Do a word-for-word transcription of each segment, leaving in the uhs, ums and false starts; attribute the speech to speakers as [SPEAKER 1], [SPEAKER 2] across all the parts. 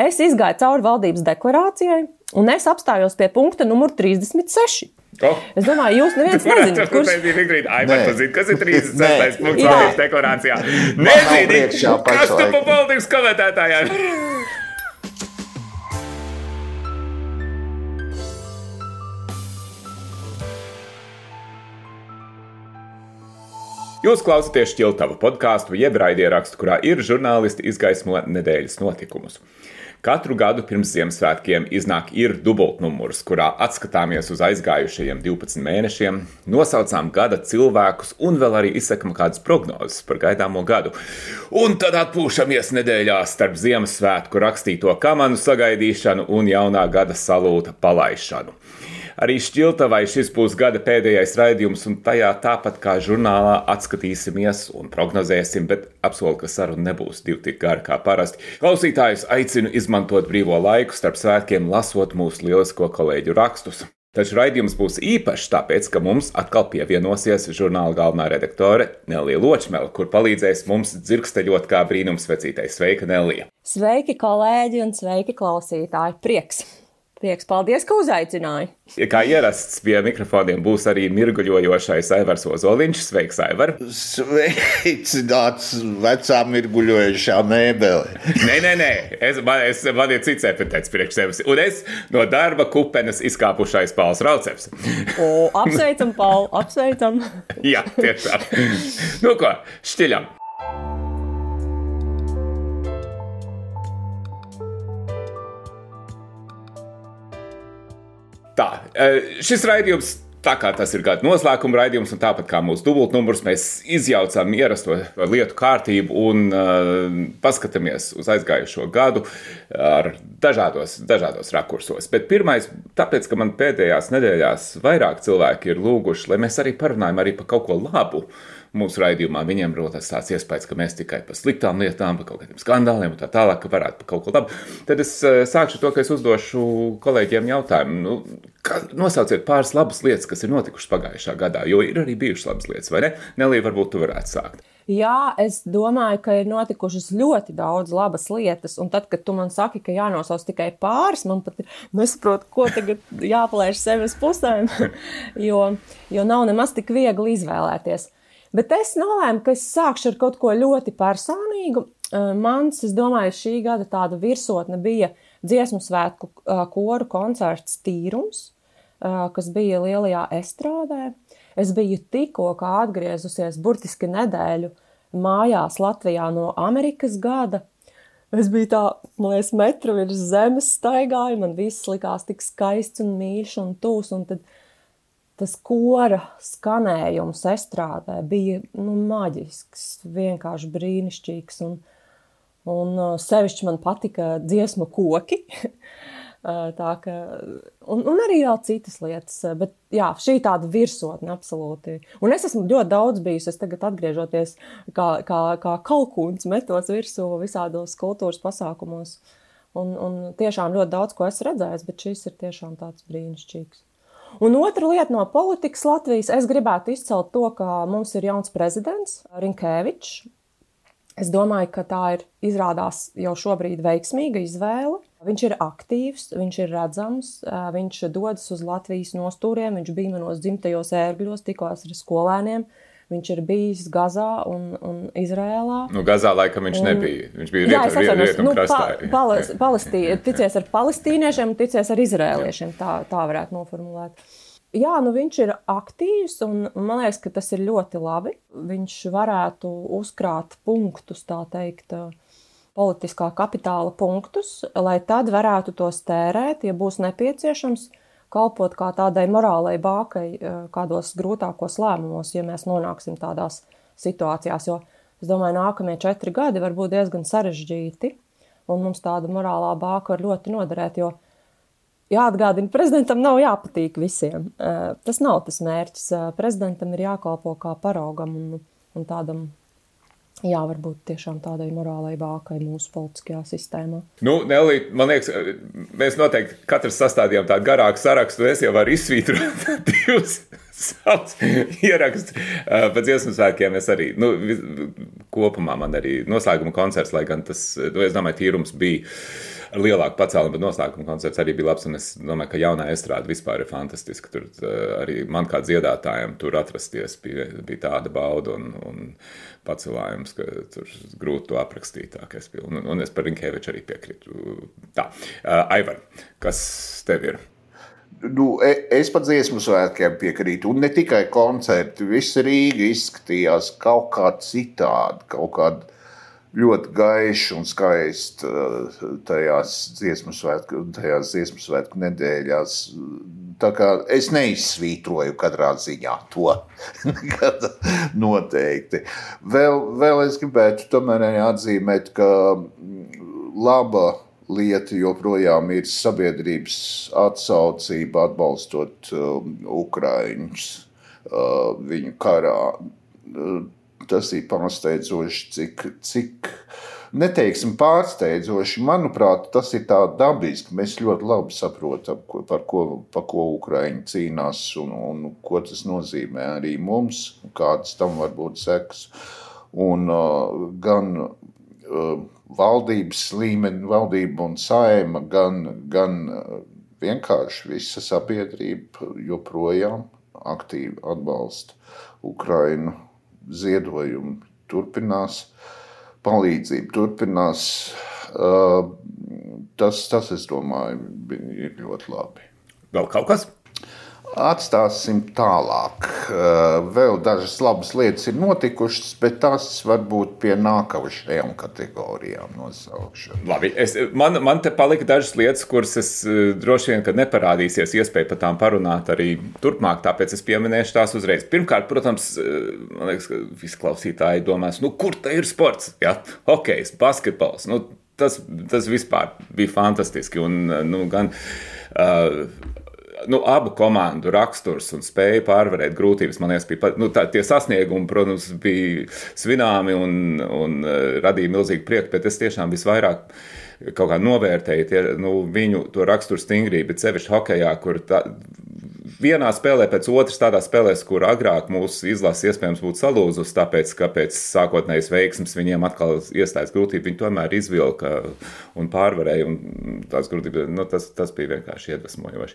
[SPEAKER 1] es izgāju cauri valdības deklarācijai, un es apstājos pie punkta numur trīsdesmit seši.
[SPEAKER 2] Oh.
[SPEAKER 1] Es domāju, jūs neviens nezināt, kurš...
[SPEAKER 2] Ai, bet tu zini, kas ir trīsdesmit sestais punkts valdības deklarācijā? Nezini, kas tu pa politikas komentētājiem? Jūs klausāties Šķiltava podkāstu, jeb raidierakstu, kurā ir žurnālisti izgaismo nedēļas notikumus. Katru gadu pirms Ziemassvētkiem iznāk ir dubultnumurs, kurā atskatāmies uz aizgājušajiem divpadsmit mēnešiem, nosaucām gada cilvēkus un vēl arī izsakam kādas prognozes par gaidāmo gadu. Un tad atpūšamies nedēļā starp Ziemassvētku rakstīto kamanu sagaidīšanu un jaunā gada salūta palaišanu. Arī Šķiltavai šis būs gada pēdējais raidījums, un tajā tāpat kā žurnālā atskatīsimies un prognozēsim, bet apsolu, ka saruna nebūs divi tik gara kā parasti. Klausītājus aicinu izmantot brīvo laiku starp svētkiem, lasot mūsu lielisko kolēģu rakstus. Taču raidījums būs īpašs, tāpēc, ka mums atkal pievienosies žurnāla galvenā redaktore Nellija Ločmele, kur palīdzēs mums dzirksteļot kā brīnumsvecītei. Sveika, Nellija!
[SPEAKER 1] Sveiki, kolēģi, un sveiki, klausītāji! Prieks! Prieks, paldies, ka uzaicināji!
[SPEAKER 2] Kā ierasts pie mikrofoniem būs arī mirguļojošais Aivars Ozoliņš. Sveiks, Aivar!
[SPEAKER 3] Sveicināts vecā mirguļojošā mēbele.
[SPEAKER 2] Nē, nē, nē, es, man, es, man ir cits epitets priekš sevis. Un es no darba kupenes izkāpušais Pauls Rauceps.
[SPEAKER 1] O, apsveicam, Paul, apsveicam!
[SPEAKER 2] Jā, tiešām. Nu ko, šķiļam! Tā, šis raidījums, tā kā tas ir gada noslēguma raidījums, un tāpat kā mūsu dubultnumurs, mēs izjaucam ierasto lietu kārtību un uh, paskatāmies uz aizgājušo gadu ar dažādos, dažādos rakursos. Bet pirmais, tāpēc, ka man pēdējās nedēļās vairāk cilvēki ir lūguši, lai mēs arī parunājam arī par kaut ko labu. Mūsu raidījumā viņiem rodas tāds iespējas, ka mēs tikai par sliktām lietām, par kaut kādiem skandāliem un tā tālāk, ka varētu par kaut ko labu. Tad es sākšu to, ka es uzdošu kolēģiem jautājumu. Nu, kā, nosauciet pāris labas lietas, kas ir notikušas pagājušā gadā, jo ir arī bijušas labas lietas, vai ne? Nellija, varbūt tu varētu sākt.
[SPEAKER 1] Jā, es domāju, ka ir notikušas ļoti daudz labas lietas, un tad, kad tu man saki, ka jānosauc tikai pāris, man pat ir nesaprot, ko tagad jāpalaiž sevi uz pusēm, jo, jo nav nemaz tik viegli izvēlēties. Bet es nolēmu, ka es sākšu ar kaut ko ļoti personīgu. Mans, es domāju, šī gada tāda virsotne bija dziesmu svētku koru koncerts Tīrums, kas bija Lielajā estrādē. Es biju tikko kā atgriezusies burtiski nedēļu mājās Latvijā no Amerikas gada. Es biju tā, man liekas, metru virs zemes staigāju, man viss likās tik skaists un mīļš un tūs, un tad tas kora skanējums estrādē bija nu, maģisks, vienkārši brīnišķīgs. Un, un sevišķi man patika dziesmu koki. Tā, ka, un, un arī vēl citas lietas. Bet jā, šī tāda virsotne absolūti. Un es esmu ļoti daudz bijusi. Es tagad atgriežoties kā, kā, kā kalkūns metos virsū visādos kultūras pasākumos. Un, un tiešām ļoti daudz, ko esmu redzējis, bet šis ir tiešām tāds brīnišķīgs. Un otra lieta no politikas Latvijas, es gribētu izcelt to, ka mums ir jauns prezidents, Rinkēvičs. Es domāju, ka tā ir izrādās jau šobrīd veiksmīga izvēle. Viņš ir aktīvs, viņš ir redzams, viņš dodas uz Latvijas nostūriem, viņš bija manos dzimtajos ērgļos, tikos ar skolēniem. Viņš ir bijis Gazā un, un Izrēlā.
[SPEAKER 2] Nu, Gazā laikam viņš un, nebija. Viņš bija rietum, rietum, rietum nu, krastā. Pa,
[SPEAKER 1] palas, palestī, ticies ar palestīniešiem, ticies ar izrēliešiem, tā, tā varētu noformulēt. Jā, nu viņš ir aktīvs un man liekas, ka tas ir ļoti labi. Viņš varētu uzkrāt punktus, tā teikt, politiskā kapitāla punktus, lai tad varētu tos tērēt, ja būs nepieciešams, kalpot kā tādai morālai bākai kādos grūtākos lēmumos, ja mēs nonāksim tādās situācijās. Jo, es domāju, nākamie četri gadi var būt diezgan sarežģīti, un mums tāda morālā bāka var ļoti noderēt, jo jāatgādina, prezidentam nav jāpatīk visiem. Tas nav tas mērķis. Prezidentam ir jākalpo kā paraugam un, un tādam, jā, varbūt tiešām tādai morālai bākai mūsu politiskajā sistēmā.
[SPEAKER 2] Nu, Nellija, man liekas, mēs noteikti katrs sastādījām tādu garāku sarakstu, es jau varu izsvītrot divus savus ierakstus. Pa dziesmu svētkiem es arī, nu, kopumā man arī noslēguma koncerts, lai gan tas, nu, es domāju, Tīrums bija ar lielāku pacēlumu, bet noslēguma koncerts arī bija labs, un es domāju, ka jaunā estrāde vispār ir fantastiska. Tur arī man kā dziedātājiem tur atrasties bija, bija tāda bauda un, un pacelājums, ka tur grūti to aprakstītāk. Es biju, un, un es par Rinkeviču arī piekrītu. Tā, uh, Aivar, kas tev ir?
[SPEAKER 3] Nu, es pat dziesmu svētkiem piekrītu, un ne tikai koncerti, visa Rīga izskatījās kaut kā citādi, kaut kāda ļoti gaiša un skaista tajās dziesmu svētku, tajās dziesmu svētku nedēļās. Tā kā es neizsvītroju katrā ziņā to, nekad noteikti. Vēl, vēl es gribētu tomēr atzīmēt, ka laba lieta joprojām ir sabiedrības atsaucība atbalstot um, Ukraiņus uh, viņu karā. Uh, tas ir pārsteidzoši, cik, cik, neteiksim pārsteidzoši, manuprāt, tas ir tā dabiski. Mēs ļoti labi saprotam, ko, par, ko, par ko Ukraiņi cīnās un, un ko tas nozīmē arī mums, kādas tam var būt sekas. Un uh, gan uh, valdības līmeni, valdība un saima, gan, gan vienkārši visa sabiedrība joprojām aktīvi atbalsta Ukrainu. Ziedojumi turpinās, palīdzība turpinās. Tas, tas, es domāju, ir ļoti labi.
[SPEAKER 2] Vēl kaut kas?
[SPEAKER 3] Atstāsim tālāk. Vēl dažas labas lietas ir notikušas, bet tās varbūt pie nākamajām kategorijām nosaukšana.
[SPEAKER 2] Labi, es, man, man te palika dažas lietas, kuras es droši vien, kad neparādīsies iespēja par tām parunāt arī turpmāk, tāpēc es pieminēšu tās uzreiz. Pirmkārt, protams, man liekas, ka visi klausītāji domās, nu, kur te ir sports? Ja? Hokejs, basketbols, nu, tas, tas vispār bija fantastiski un, nu, gan... Uh, Nu, abu komandu raksturs un spēja pārvarēt grūtības, man liekas, bija, nu, tā, tie sasniegumi, protams, bija svināmi un, un radīja milzīgu prieku, bet es tiešām visvairāk kaut kā novērtēju tie, nu, viņu to raksturu stingrību, bet sevišķi hokejā, kur tā, vienā spēlē pēc otras tādā spēlēs, kur agrāk mūsu izlases iespējams būtu salūzus, tāpēc, ka pēc sākotnējas veiksmes viņiem atkal iestājas grūtība, viņi tomēr izvilka un pārvarēja, un tās grūtības, nu, tas, tas bija vienkārši iedvesmojoši.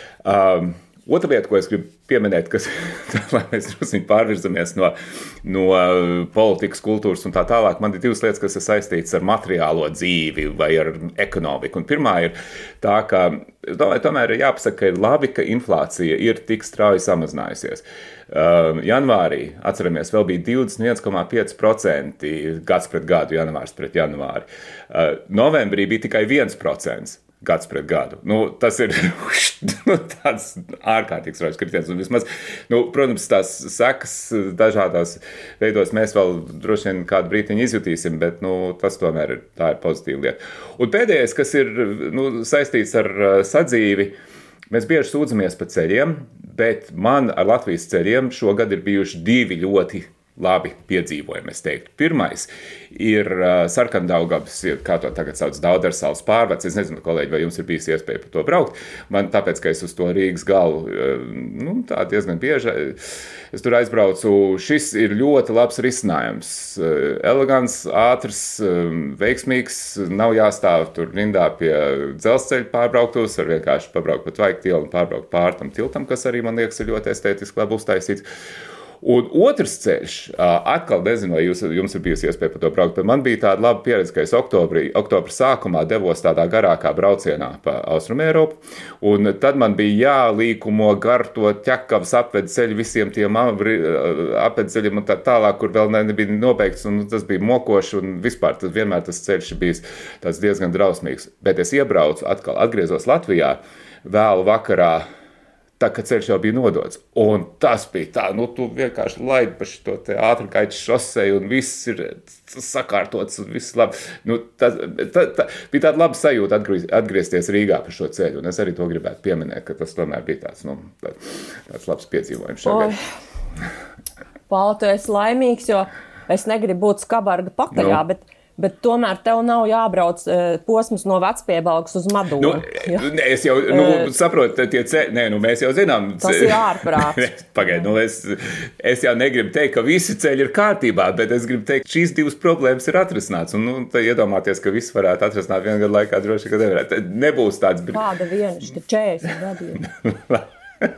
[SPEAKER 2] Um, otra lieta, ko es gribu pieminēt, kas, tā, lai mēs drusku pārvirzamies no, no politikas, kultūras un tā tālāk, man ir divas lietas, kas ir saistītas ar materiālo dzīvi vai ar ekonomiku. Un pirmā ir tā, ka, es domāju, tomēr ir jāpasaka, ka ir labi, ka inflācija ir tik strauji samazinājusies. Uh, janvārī, atceramies, vēl bija divdesmit viens komā pieci procenti gads pret gadu, janvārs pret janvāri. Uh, novembrī bija tikai viens procents. Gads pret gadu. Nu, tas ir nu, tāds ārkārtīgs raujas kritiens. Un vismaz, nu, protams, tās sekas dažādās veidos mēs vēl droši vien kādu brītiņu izjutīsim, bet nu, tas tomēr ir, tā ir pozitīva lieta. Un pēdējais, kas ir nu, saistīts ar sadzīvi, mēs bieži sūdzamies par ceļiem, bet man ar Latvijas ceļiem šogad ir bijuši divi ļoti labi piedzīvojumi, es teiktu. Pirmais ir uh, Sarkandaugavas, kā to tagad sauc, Daudarsalas pārvads. Es nezinu, kolēģi, vai jums ir bijis iespēja par to braukt. Man tāpēc, ka es uz to Rīgas galu, uh, nu, tā diezgan bieži, es tur aizbraucu. Šis ir ļoti labs risinājums. Uh, elegants, ātrs, um, veiksmīgs, nav jāstāv tur rindā pie dzelzceļa pārbrauktos, var vienkārši pabraukt pa Tvaika un pārbraukt pār tam tiltam, kas arī, man liekas, ir ļoti estētiski labi uztaisīts. Un otrs ceļš, atkal nezinu, vai jūs, jums ir bijusi iespēja par to braukt, bet man bija tāda laba pieredze, ka es oktobrī, oktobra sākumā devos tādā garākā braucienā pa Austrumu Eiropu, un tad man bija jālīkumo gar to ķekavas apved ceļu visiem tiem apved ceļiem un tā tālāk, kur vēl nebija nobeigts, un tas bija mokoši, un vispār tas, vienmēr tas ceļš bijis tāds diezgan drausmīgs. Bet es iebraucu, atkal atgriezos Latvijā, vēlu vakarā, tā, ka ceļš jau bija nodots. Un tas bija tā, nu, tu vienkārši laidi pa šito te ātrgaitas šoseju un viss ir sakārtots un viss labi. Nu, tā, tā, tā, bija tāda laba sajūta atgriez, atgriezties Rīgā pa šo ceļu. Un es arī to gribētu pieminēt, ka tas tomēr bija tāds, nu, tā, tāds labs piedzīvojums šogad.
[SPEAKER 1] Paula, tu esi laimīgs, jo es negribu būt skabarga pakaļā, nu. bet Bet tomēr tev nav jābrauc uh, posms no Vecpiebalgas uz Madonu.
[SPEAKER 2] Nu, ja? Es jau nu, saprotu, tie ceļi, nē, nu mēs jau zinām.
[SPEAKER 1] Tas ir ārprāts.
[SPEAKER 2] Pagaid, nu es, es jau negribu teikt, ka visi ceļi ir kārtībā, bet es gribu teikt, ka šīs divas problēmas ir atrisināts. Un, nu, tad iedomāties, ka viss varētu atrisināt vienu gadu laikā, droši, ka nevarētu. Nebūs tāds brīdis.
[SPEAKER 1] Kāda viena, šķi četrdesmit gadiem.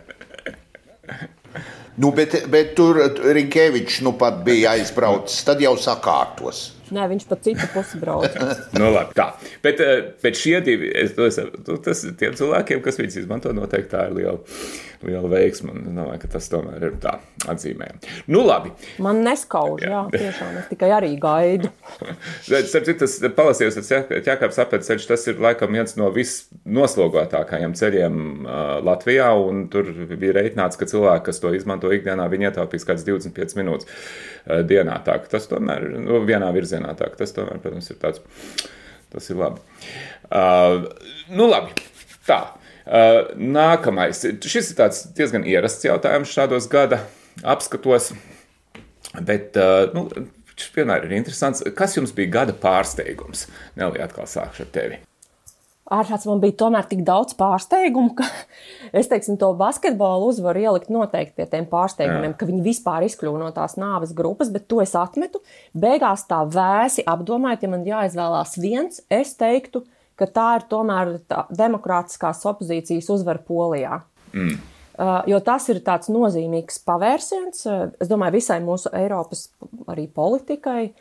[SPEAKER 3] Nu, bet, bet tur Rinkevičs nu pat bija aizbraucis, tad jau sakārtos.
[SPEAKER 1] Nē, viņš pa citu pusi brauc.
[SPEAKER 2] Nu, labi, tā. Bet, bet šie divi, es, tas ir tiem cilvēkiem, kas viņus izmanto, noteikti tā ir liela, liela veiksma. Un domāju, ka tas tomēr ir tā atzīmējami. Nu, labi.
[SPEAKER 1] Man neskauž, jā, jā tiešām, es tikai arī gaidu.
[SPEAKER 2] Starp citu, tas palasījos, tas Ķekavas apēc ceļš, tas ir laikam viens no visnoslogotākajiem ceļiem uh, Latvijā, un tur bija reiķināts, ka cilvēki, kas to izmanto ikdienā, viņi ietaupīs kāds divdesmit piecas minūtes uh, dienā. Tā, ka tas tomēr, nu, vienā virzienā. Tā, tas tomēr, protams, ir tāds, tas ir labi. Uh, nu, labi, tā. Uh, nākamais. Šis ir tāds diezgan ierasts jautājums šādos gada apskatos, bet, uh, nu, šis vienmēr ir interesants. Kas jums bija gada pārsteigums? Nelī, atkal sākšu ar tevi.
[SPEAKER 1] Āršāds man bija tomēr tik daudz pārsteigumu, ka es, teiksim, to basketbolu uzvaru ielikt noteikti pie tiem pārsteigumiem, Jā. Ka viņi vispār izkļuva no tās nāves grupas, bet to es atmetu. Beigās tā vēsi apdomājot, ja man jāizvēlās viens, es teiktu, ka tā ir tomēr tā demokrātiskās opozīcijas uzvara Polijā. Mm. Uh, jo tas ir tāds nozīmīgs pavērsiens, es domāju, visai mūsu Eiropas arī politikai,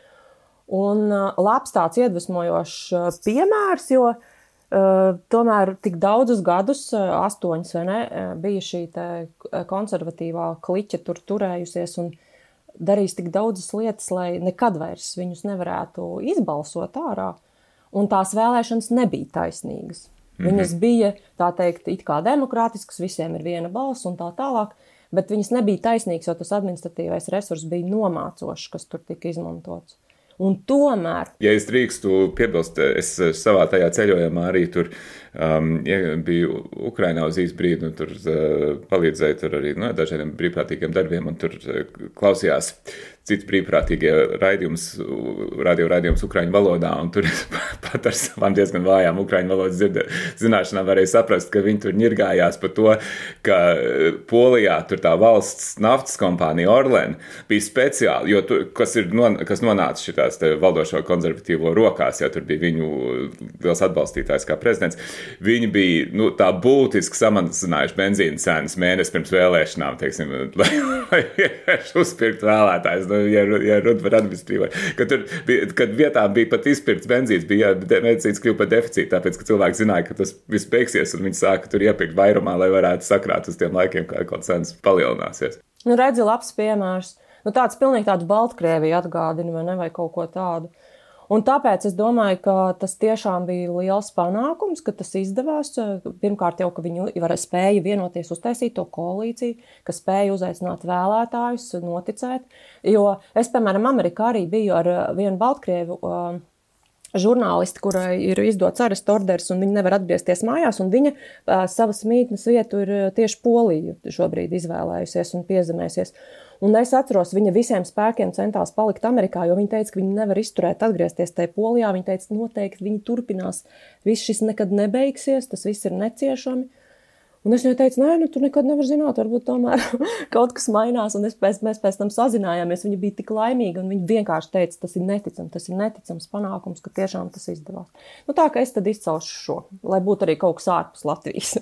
[SPEAKER 1] un uh, labs tāds iedvesmojošs piemērs, jo Uh, tomēr tik daudzus gadus, uh, astoņus vai ne, uh, bija šī te konservatīvā kliķa tur turējusies un darījis tik daudzas lietas, lai nekad vairs viņus nevarētu izbalsot ārā. Un tās vēlēšanas nebija taisnīgas. Mm-hmm. Viņas bija, tā teikt, it kā demokrātiskas, visiem ir viena balss un tā tālāk, bet viņas nebija taisnīgas, jo tas administratīvais resurs bija nomācošs, kas tur tika izmantots. Un tomēr...
[SPEAKER 2] Ja es drīkstu piebilst, es savā tajā ceļojumā arī tur um, biju Ukrainā uz īstu brīdi, un tur uh, palīdzēju tur arī no, dažādiem brīvprātīgiem darbiem, un tur uh, klausījās cits brīvprātīgie raidījums, radio raidījums ukraiņu valodā, un tur pat ar savām diezgan vājām ukraiņu valodas zināšanām varēja saprast, ka viņi tur ņirgājās par to, ka Polijā tur tā valsts naftas kompānija Orlen bija speciāli, jo tur, kas, ir non, kas nonāca šitās te valdošo konservatīvo rokās, ja tur bija viņu liels atbalstītājs kā prezidents, viņi bija, nu, tā būtiski samazinājuši benzīna cenas mēnesi pirms vēlēšanām, teiksim, lai, lai uzpirkt vēlētājs. Ja, ja runa par administrīvo, kad tur bija, kad vietām bija pat izpirkts benzīns, bija medicīnas kļuva par deficītu, tāpēc, ka cilvēki zināja, ka tas viss beigsies, un viņi sāka tur iepirkt vairumā, lai varētu sakrāt uz tiem laikiem, kā kaut cenas palielināsies.
[SPEAKER 1] Nu, redzi, labs piemērs. Nu, tāds pilnīgi tādu Baltkrieviju atgādina, vai ne, vai kaut ko tādu. Un tāpēc es domāju, ka tas tiešām bija liels panākums, ka tas izdevās. Pirmkārt jau, ka viņi var spēja vienoties uztaisīt to koalīciju, ka spēja uzaicināt vēlētājus, noticēt. Jo es, piemēram, Amerikā arī biju ar vienu Baltkrievu uh, žurnālisti, kurai ir izdots arestu orders, un viņa nevar atgriezties mājās, un viņa uh, savas mītnes vietu ir tieši Poliju šobrīd izvēlējusies un piezemēsies. Un es atceros, viņa visiem spēkiem centās palikt Amerikā, jo viņa teica, ka viņa nevar izturēt atgriezties tajā Polijā. Viņa teica, noteikti viņi turpinās, viss šis nekad nebeigsies, tas viss ir neciešami. Un es viņai teicu, nē, nu, tu nekad nevar zināt, varbūt tomēr kaut kas mainās, un es pēc, mēs pēc tam sazinājāmies, viņa bija tik laimīga, un viņa vienkārši teica, tas ir neticams, tas ir neticams panākums, ka tiešām tas izdevās. Nu tā, ka es tad izcelšu šo, lai būtu arī kaut kas ārpus Latvijas.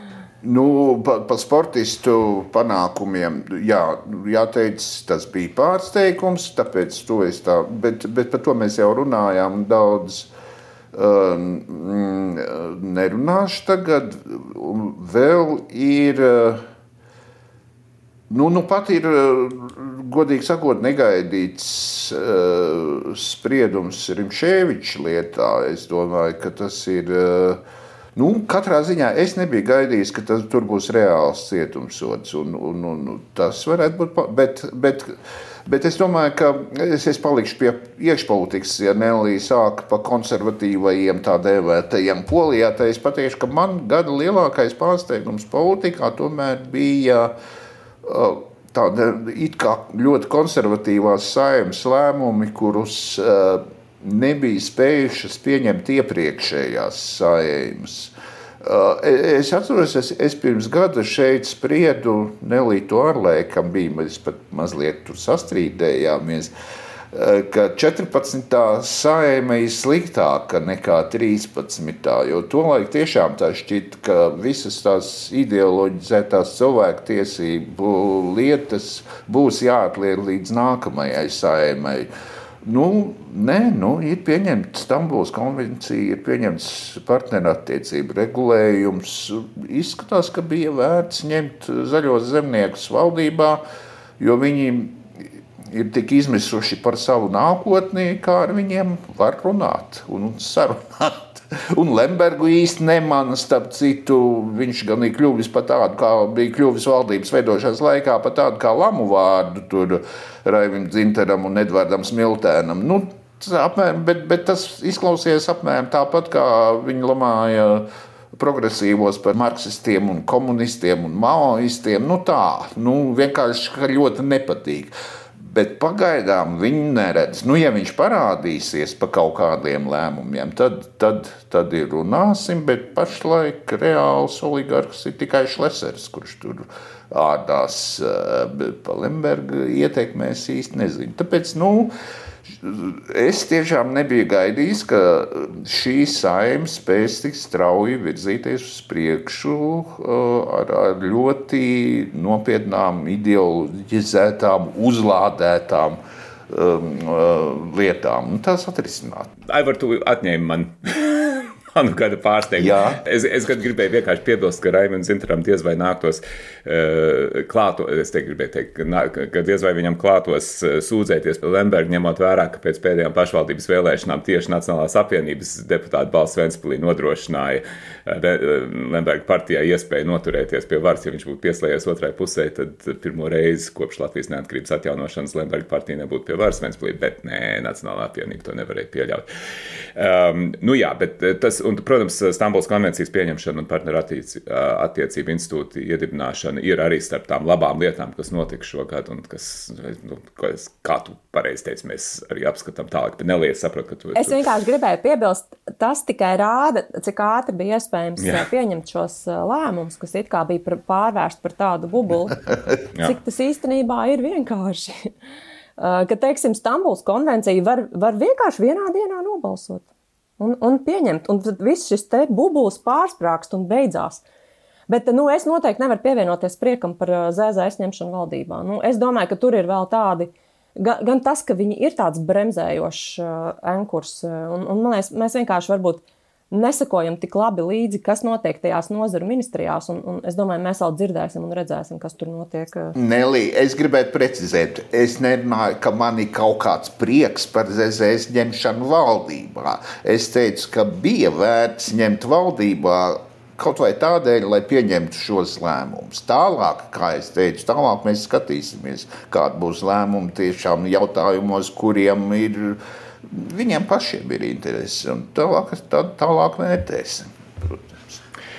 [SPEAKER 3] Nu, pa, pa sportistu panākumiem, jā, jāteic, tas bija pārsteigums, tāpēc to es tā, bet, bet par to mēs jau runājām daudz. Uh, nerunāšu tagad. Vēl ir, nu, nu pat ir, godīgi sakot, negaidīts uh, spriedums Rimšēviča lietā. Es domāju, ka tas ir, uh, nu, katrā ziņā es nebiju gaidījis, ka tas, tur būs reāls cietumsods, un, un, un tas varētu būt, bet, bet Bet es domāju, ka es, es palikšu pie iekšpolitikas, ja Nelī sāka pa konservatīvajiem tā dēvētajiem Polijā, tad es pateikšu, ka man gada lielākais pārsteigums politikā tomēr bija tāda it kā ļoti konservatīvās saeimas lēmumi, kurus nebija spējušas pieņemt iepriekšējās Saeimas. Es atceros, es, es pirms gada šeit spriedu Nelītu Arlē, kam bija, mēs pat mazliet tur sastrīdējāmies, ka četrpadsmitā Saeima ir sliktāka nekā trīspadsmitā, jo tolaik tiešām tā šķita, ka visas tās ideoloģizētās cilvēktiesību lietas būs jāatliek līdz nākamajai Saeimai. Nu, nē, nu, ir pieņemts Stambulas konvencija, ir pieņemts partnerattiecību regulējums. Izskatās, ka bija vērts ņemt zaļos zemniekus valdībā, jo viņi ir tik izmisuši par savu nākotni, kā ar viņiem var runāt un sarunāt. Un Lembergu īsti nemana, starp citu, viņš gan ir kļuvis par tādu, kā bija kļuvis valdības veidošanas laikā, par tādu kā lamu vārdu tur Raivim Dzintaram un Edvardam Smiltēnam. Nu, apmēram, bet, bet tas izklausījās apmēram tāpat, kā viņi lamāja progresīvos par marksistiem un komunistiem un maoistiem. Nu tā, nu vienkārši ļoti nepatīk. Bet pagaidām viņi neredz. Nu, ja viņš parādīsies pa kaut kādiem lēmumiem, tad, tad, tad ir runāsim, bet pašlaik reāls oligarks ir tikai Šlesers, kurš tur ārdās pa Lemberga ietekmēs īsti nezinu. Tāpēc, nu, es tiešām nebiju gaidījis, ka šī Saeima spēs tik strauji virzīties uz priekšu ar, ar ļoti nopietnām, ideoloģizētām, uzlādētām um, lietām. Un tās atrisināt.
[SPEAKER 2] Aivar, tu atņēmi man. Manu gada pārsteigumu. Es, es gribēju vienkārši piebilst, ka Raimam Dzintaram diez vai nāktos uh, klāto, es te gribēju teikt, ka, nā, ka diez vai viņam klātos uh, sūdzēties par Lembergu, ņemot vērā, ka pēc pēdējām pašvaldības vēlēšanām tieši Nacionālās apvienības deputāta balss Ventspilī nodrošināja uh, Lemberga partijai iespēju noturēties pie varas. Ja viņš būtu pieslējies otrai pusē, tad pirmo reizi kopš Latvijas neatkarības atjaunošanas Lemberga partija nebūtu pie varas Ventspilī, bet nē, Nacionālā apvienība to nevarēja pieļaut. Um, nu jā, bet tas Un, protams, Stambulas konvencijas pieņemšana un partnerattiecību institūta iedibināšana ir arī starp tām labām lietām, kas notika šogad un kas, nu, kā tu pareizi teici, mēs arī apskatām tālāk, bet Nelija saprot, ka tu...
[SPEAKER 1] Es vienkārši gribēju piebilst, tas tikai rāda, cik ātri bija iespējams Jā. pieņemt šos lēmumus, kas it kā bija pārvērst par tādu bubulu, cik tas īstenībā ir vienkārši. Ka, teiksim, Stambulas konvencija var, var vienkārši vienā dienā nobalsot. Un, un pieņemt, un tad viss šis te bubulis pārsprākst un beidzās. Bet, nu, es noteikti nevaru pievienoties priekam par zē zē es ņemšanu valdībā. Nu, es domāju, ka tur ir vēl tādi, gan, gan tas, ka viņi ir tāds bremzējošs uh, enkurs, un, un man liekas, mēs vienkārši varbūt nesakojam tik labi līdzi, kas notiek tajās nozaru ministrijās, un, un es domāju, mēs vēl dzirdēsim un redzēsim, kas tur notiek.
[SPEAKER 3] Nelī, es gribētu precizēt, es nerunāju, ka man ir kaut kāds prieks par zē zē es ņemšanu valdībā. Es teicu, ka bija vērts ņemt valdībā kaut vai tādēļ, lai pieņemtu šos lēmumus. Tālāk, kā es teicu, tālāk mēs skatīsimies, kāda būs lēmumi tiešām jautājumos, kuriem ir viņiem pašiem ir interesi, un tālāk, tā, tālāk vērtēsim, protams.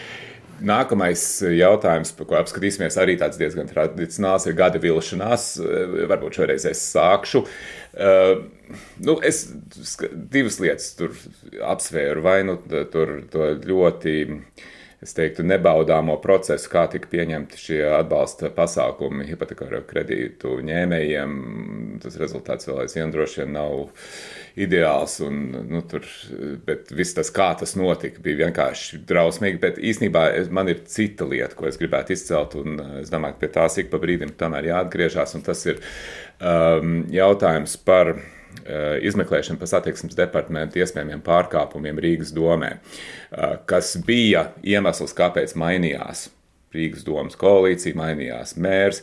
[SPEAKER 2] Nākamais jautājums, par ko apskatīsimies, arī tāds diezgan tradicionāls, ir gada vilšanās. Varbūt šoreiz es sākšu. Uh, nu, es divas lietas tur apsvēru, vai nu tur to ļoti... Es teiktu, nebaudāmo procesu, kā tika pieņemti šie atbalsta pasākumi hipotekāro kredītu ņēmējiem. Tas rezultāts vēl aizvien droši vien nav ideāls, un, nu, tur, bet viss tas, kā tas notika, bija vienkārši drausmīgi. Bet īstenībā man ir cita lieta, ko es gribētu izcelt, un es domāju, ka pie tās ik pa brīdim tomēr jāatgriežās, un tas ir um, jautājums par izmeklēšana par satiksmes departamentu iespējamiem pārkāpumiem Rīgas domē, kas bija iemesls, kāpēc mainījās Rīgas domas koalīcija, mainījās mērs,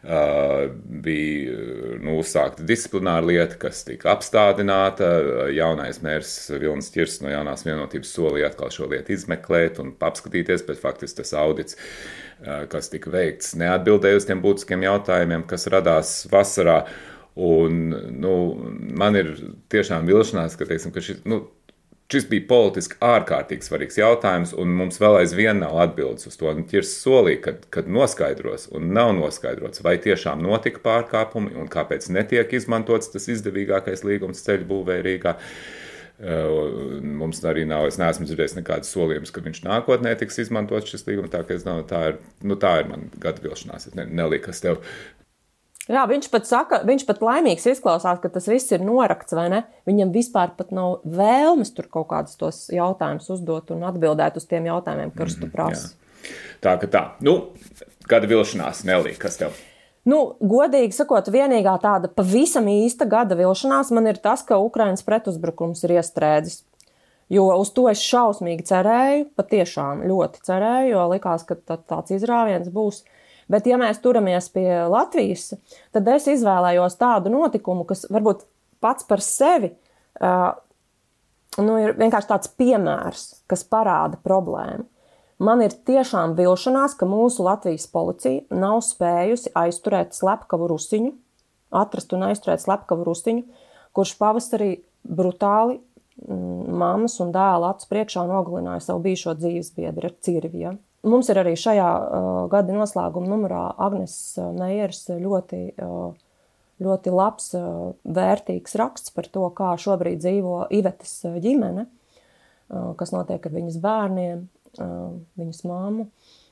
[SPEAKER 2] bija nu, uzsākta disciplināra lieta, kas tika apstādināta. Jaunais mērs Vilnis Ķirs no Jaunās vienotības solīja atkal šo lietu izmeklēt un apskatīties, bet faktiski tas audits, kas tika veikts, neatbildēja uz tiem būtiskiem jautājumiem, kas radās vasarā. Un, nu, man ir tiešām vilšanās, ka, teiksim, ka šis, nu, šis bija politiski ārkārtīgi svarīgs jautājums, un mums vēl aizvien nav atbildes uz to. Un Ķirs solīja, kad, kad noskaidros un nav noskaidrots, vai tiešām notika pārkāpumi un kāpēc netiek izmantots tas izdevīgākais līgums ceļu būvē Rīgā. Mums arī nav, es neesmu dzirdējis nekādas solījumus, ka viņš nākotnē tiks izmantot šis līgums, tā ka es nav, tā ir, nu tā ir man gada vilšanās, es ne, neliekas tev.
[SPEAKER 1] Jā, viņš pat saka, viņš pat laimīgs izklausās, ka tas viss ir norakts, vai ne? Viņam vispār pat nav vēlmes tur kaut kādus tos jautājumus uzdot un atbildēt uz tiem jautājumiem, kurus tu prasi.
[SPEAKER 2] Jā. Tā ka tā, nu, gada vilšanās, Nelī, kas tev?
[SPEAKER 1] Nu, godīgi sakot, vienīgā tāda pavisam īsta gada vilšanās man ir tas, ka Ukrainas pretuzbrukums ir iestrēdzis. Jo uz to es šausmīgi cerēju, patiešām ļoti cerēju, jo likās, ka tāds izrāviens būs. Bet ja mēs turamies pie Latvijas, tad es izvēlējos tādu notikumu, kas varbūt pats par sevi uh, nu, ir vienkārši tāds piemērs, kas parāda problēmu. Man ir tiešām vilšanās, ka mūsu Latvijas policija nav spējusi aizturēt slepkavu rusiņu, atrast un aizturēt slepkavu rusiņu, kurš pavasarī brutāli mammas un dēla acu priekšā nogalināja savu bijušo dzīvesbiedri ar cirvi. Ja? Mums ir arī šajā uh, gada noslēguma numurā Agnes Meieras ļoti, uh, ļoti labs, uh, vērtīgs raksts par to, kā šobrīd dzīvo Ivetes ģimene, uh, kas notiek ar viņas bērniem, viņas māmu.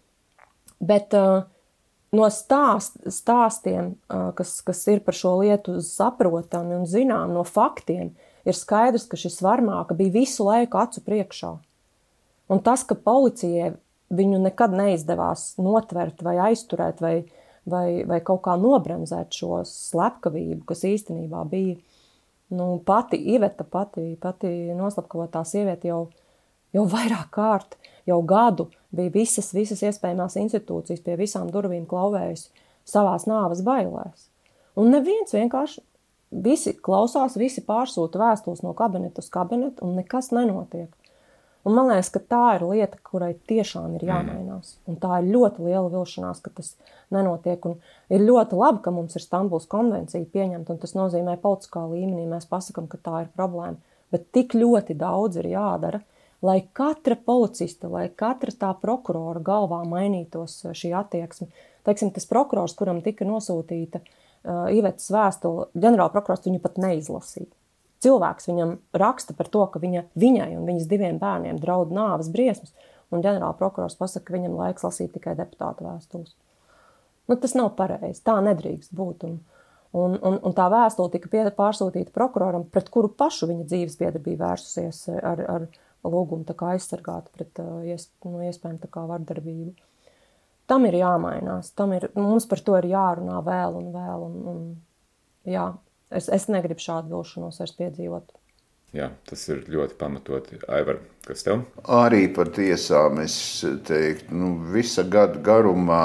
[SPEAKER 1] Bet uh, no stāst, stāstiem, uh, kas, kas ir par šo lietu saprotami un zinām, no faktiem, ir skaidrs, ka šis varmāka bija visu laiku acu priekšā. Un tas, ka policijai viņu nekad neizdevās notvert vai aizturēt vai, vai, vai kaut kā nobremzēt šo slepkavību, kas īstenībā bija, nu, pati Iveta, pati, pati noslapkavotā sieviete jau, jau vairāk kārt, jau gadu bija visas, visas iespējamās institūcijas pie visām durvīm klauvējusi savās nāves bailēs. Un neviens vienkārši, visi klausās, visi pārsūta vēstules no kabineta uz kabinetu un nekas nenotiek. Un man liekas, ka tā ir lieta, kurai tiešām ir jāmainās. Un tā ir ļoti liela vilšanās, ka tas nenotiek. Un ir ļoti labi, ka mums ir Stambulas konvencija pieņemta, un tas nozīmē politiskā līmenī. Mēs pasakam, ka tā ir problēma. Bet tik ļoti daudz ir jādara, lai katra policista, lai katra tā prokurora galvā mainītos šī attieksme. Teiksim, tas prokurors, kuram tika nosūtīta uh, Ivetas vēstule, ģenerāla prokurors viņu pat neizlasīja. Cilvēks viņam raksta par to, ka viņa, viņai un viņas diviem bērniem draud nāves briesmas, un ģenerāla prokurors pasaka, ka viņam laiks lasīt tikai deputāta vēstules. Nu, tas nav pareizi, tā nedrīkst būt. Un, un, un, un tā vēstule tika pie, pārsūtīta prokuroram, pret kuru pašu viņa dzīvesbiedra bija vērsusies ar, ar lūgumu tā kā aizsargāt pret uh, ies, nu, iespējami tā kā vardarbību. Tam ir jāmainās, tam ir, mums par to ir jārunā vēl un vēl. Un, un, jā, es, es negribu šādu vilšanos vairs piedzīvot.
[SPEAKER 2] Jā, tas ir ļoti pamatoti. Aivar, kas tev?
[SPEAKER 3] Arī par tiesām es teiktu, nu, visa gada garumā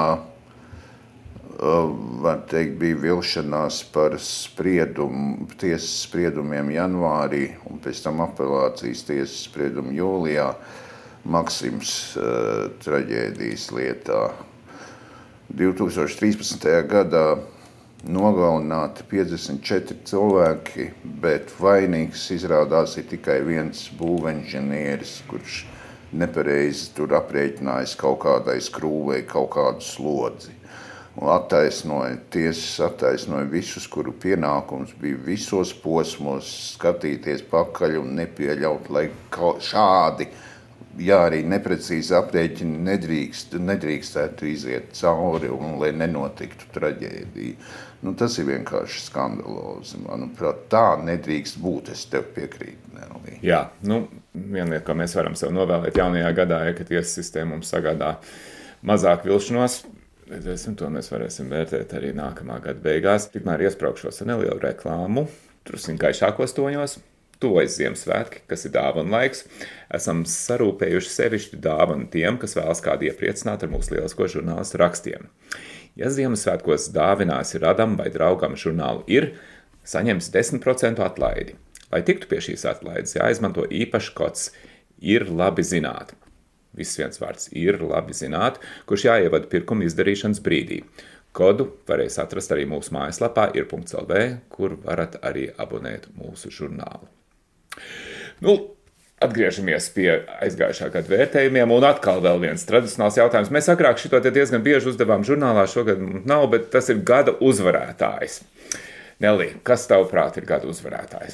[SPEAKER 3] var teikt, bija vilšanās par spriedumu, tiesas spriedumiem janvārī un pēc tam apelācijas tiesas spriedumu jūlijā Maksims uh, traģēdijas lietā. divtūkstoš trīspadsmitajā gadā nogalināti piecdesmit četri cilvēki, bet vainīgs izrādās ir tikai viens būvinženieris, kurš nepareizi tur aprēķinājis kaut kādai skrūvei kaut kādu slodzi. Un attaisnoja, tiesas attaisnoja visus, kuru pienākums bija visos posmos skatīties pakaļ un nepieļaut, lai šādi, jā, arī neprecīzi aprēķini nedrīkst, nedrīkstētu iziet cauri un lai nenotiktu traģēdija. Nu, tas ir vienkārši skandalozi. Manuprāt, tā nedrīkst būt, es tev piekrītu, Nelī.
[SPEAKER 2] Jā, nu, viena lieta, ko mēs varam sev novēlēt jaunajā gadā, ja, ka tiesas sistēma mums sagādā mazāk vilšanos. Redzēsim, to mēs varēsim vērtēt arī nākamā gada beigās. Tikmēr iespraukšos ar nelielu reklāmu. Trusiņ gaišākos toņos. Tuvojas Ziemassvētki, kas ir dāvanu laiks. Esam sarūpējuši sevišķi dāvanu tiem, kas vēlas kādu iepriecināt ar mūsu lielisko žurnālistu rakstiem. Ja Ziemassvētkos dāvināsi radam vai draugam žurnālu ir, saņems desmit procentu atlaidi. Lai tiktu pie šīs atlaides, jāizmanto īpašs kods ir labi zināt. Viss viens vārds ir labi zināt, kurš jāievada pirkuma izdarīšanas brīdī. Kodu varēs atrast arī mūsu mājaslapā ir punkts el vē, kur varat arī abonēt mūsu žurnālu. Nu, atgriežamies pie aizgājušā gada vērtējumiem, un atkal vēl viens tradicionāls jautājums. Mēs agrāk šito te diezgan bieži uzdevām žurnālā, šogad nav, bet tas ir gada uzvarētājs. Nelī, kas tavuprāt ir gada uzvarētājs?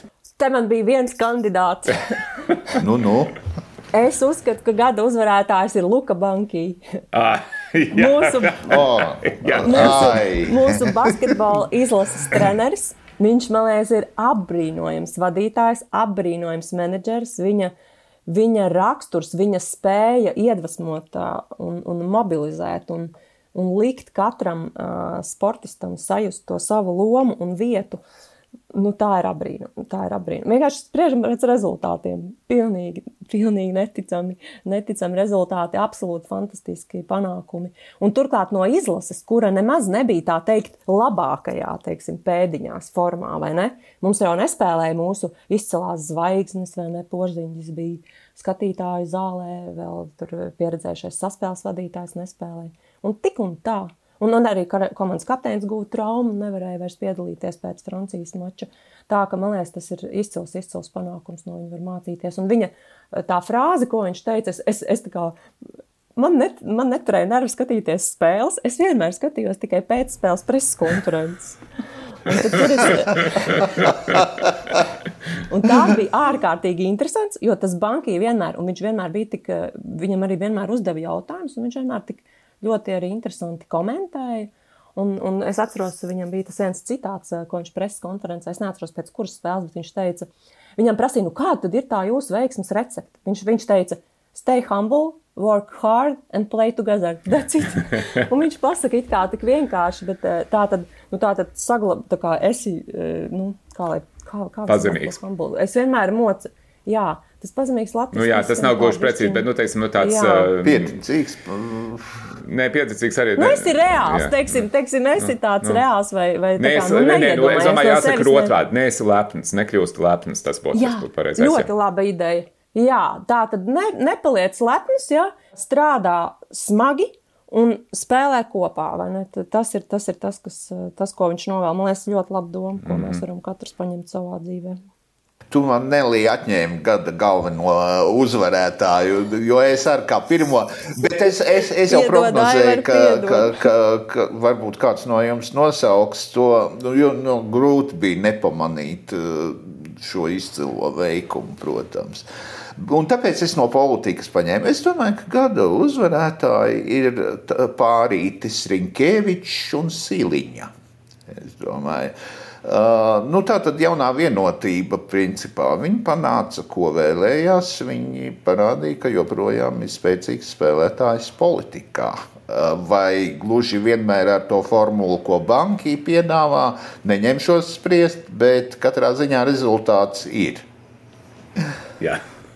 [SPEAKER 1] te man bija viens kandidāts.
[SPEAKER 3] nu, nu.
[SPEAKER 1] Es uzskatu, ka gada uzvarētājs ir Luka Bankī.
[SPEAKER 2] Ah, jā.
[SPEAKER 1] Mūsu,
[SPEAKER 3] oh,
[SPEAKER 1] mūsu, mūsu basketbola izlases treneris. Viņš, man liekas, ir apbrīnojams vadītājs, apbrīnojams menedžers. Viņa, viņa raksturs, viņa spēja iedvesmot un, un mobilizēt un, un likt katram uh, sportistam sajust to savu lomu un vietu. Nu, tā ir apbrīnuma. Tā ir apbrīnuma. Vienkārši spriežam pēc rezultātiem. Pilnīgi, pilnīgi neticami, neticami rezultāti, absolūti fantastiski panākumi. Un turklāt no izlases, kura nemaz nebija tā teikt labākajā, teiksim, pēdiņās formā, vai ne? Mums jau nespēlēja mūsu izcelās zvaigznes, vai ne? Požziņģis bija skatītāju zālē, vēl tur pieredzējušais saspēles vadītājs nespēlēja. Un tik un tā. Un, un arī komandas kapteinis guva traumu un nevarēja vairs piedalīties pēc Francijas mača. Tā, ka, man liekas, tas ir izcils, izcils panākums, no viņa var mācīties. Un viņa tā frāze, ko viņš teica, es, es tā kā, man, net, man neturēja nervu skatīties spēles, es vienmēr skatījos tikai pēc spēles preses konferences. Un tad tur es... un tā bija ārkārtīgi interesants, jo tas Bankī vienmēr, un viņš vienmēr bija tik, viņam arī vienmēr uzdeva jautājumus, un viņš vienmēr tik ļoti arī interesanti komentēja. Un, un es atceros, viņam bija tas viens citāts, ko viņš preses konferencē, es neatceros pēc kuras spēles, bet viņš teica, viņam prasīja, nu kāda tad ir tā jūsu veiksmes recepte? Viņš, viņš teica, stay humble, work hard and play together. That's it. Un viņš pasaka it kā tik vienkārši, bet tā tad, nu tā tad saglab, tā kā esi, nu, kā lai, kā, kā
[SPEAKER 2] pazemīgs.
[SPEAKER 1] Es vienmēr mocu, jā, tas pazemīgs Latvijas.
[SPEAKER 2] Nu jā, tas nav gluži precīzi, bet, nu, teiksim, nu tāds...
[SPEAKER 3] Uh, Pieticīgs.
[SPEAKER 2] Nē, pieticīgs arī...
[SPEAKER 1] Nu, esi reāls, jā. teiksim, teiksim, esi tāds nu, reāls vai, vai tā kā, nu,
[SPEAKER 2] nē, nē, nu, es domāju,
[SPEAKER 1] no
[SPEAKER 2] jāsaka rotvārdi, neesi lepns, nekļūst lepns, tas būs, tas būtu pareizais.
[SPEAKER 1] Jā, ļoti laba ideja. Jā, tā tad ne, nepaliec lepns, jā, strādā smagi un spēlē kopā, vai ne? Tas ir tas, ir tas, kas, tas ko viņš novēl. Man liekas, ļoti laba doma, ko mm-hmm. mēs varam katrs paņemt savā dzīvē.
[SPEAKER 3] Tu man Nelī atņēmi gada galveno uzvarētāju, jo es ar kā pirmo, bet es, es, es jau prognozēju, ka, ka, ka, ka varbūt kāds no jums nosauks to, jo nu, grūti bija nepamanīt šo izcilo veikumu, protams. Un tāpēc es no politikas paņēmu. Es domāju, ka gada uzvarētāji ir Pārītis Riņkevičs un Siliņa. Es domāju. Uh, nu, tā tad jaunā vienotība principā. Viņi panāca, ko vēlējās. Viņi parādīja, ka joprojām ir spēcīgs spēlētājs politikā. Uh, vai gluži vienmēr ar to formulu, ko Bankī piedāvā, neņemšos spriest, bet katrā ziņā rezultāts ir.
[SPEAKER 2] Jā.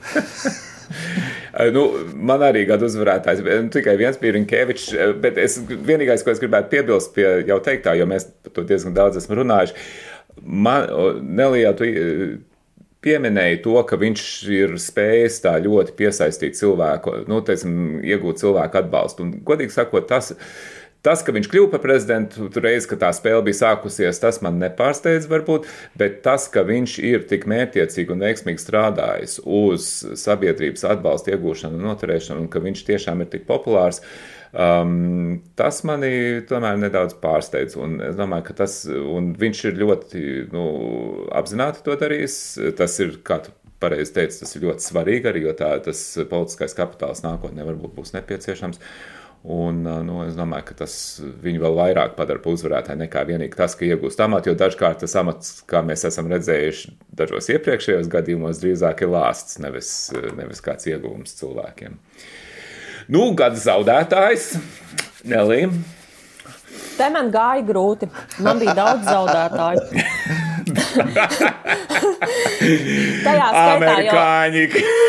[SPEAKER 2] Nu, man arī gada uzvarētājs, tikai viens bija Riņkevičs, bet es, vienīgais, ko es gribētu piebilst pie jau teiktā, jo mēs par to diezgan daudz esam runājuši, man, Nelijā, tu pieminēji to, ka viņš ir spējis tā ļoti piesaistīt cilvēku, nu, teicam, iegūt cilvēku atbalstu, un godīgi sakot, tas... Tas, ka viņš kļuva par prezidentu, reiz, ka tā spēle bija sākusies, tas man nepārsteidz varbūt, bet tas, ka viņš ir tik mērķiecīgi un veiksmīgi strādājis uz sabiedrības atbalstu iegūšanu un noturēšanu, un ka viņš tiešām ir tik populārs, um, tas mani tomēr nedaudz pārsteidz. Un es domāju, ka tas, un viņš ir ļoti nu, apzināti to darījis. Tas ir, kā tu pareizi teici, tas ir ļoti svarīgi arī, jo tā, tas politiskais kapitāls nākotnē varbūt būs nepieciešams. Un, nu, es domāju, ka tas viņu vēl vairāk padara par uzvarētāju nekā vienīgi tas, ka iegūst amatu, jo dažkārt tas amats, kā mēs esam redzējuši dažos iepriekšējos gadījumos, drīzāk ir lāsts, nevis, nevis kāds iegūms cilvēkiem. Nu, gada zaudētājs, Nelī.
[SPEAKER 1] Te man gāja grūti, man bija daudz zaudētāju. Tajā skaitā
[SPEAKER 2] Amerikāņi,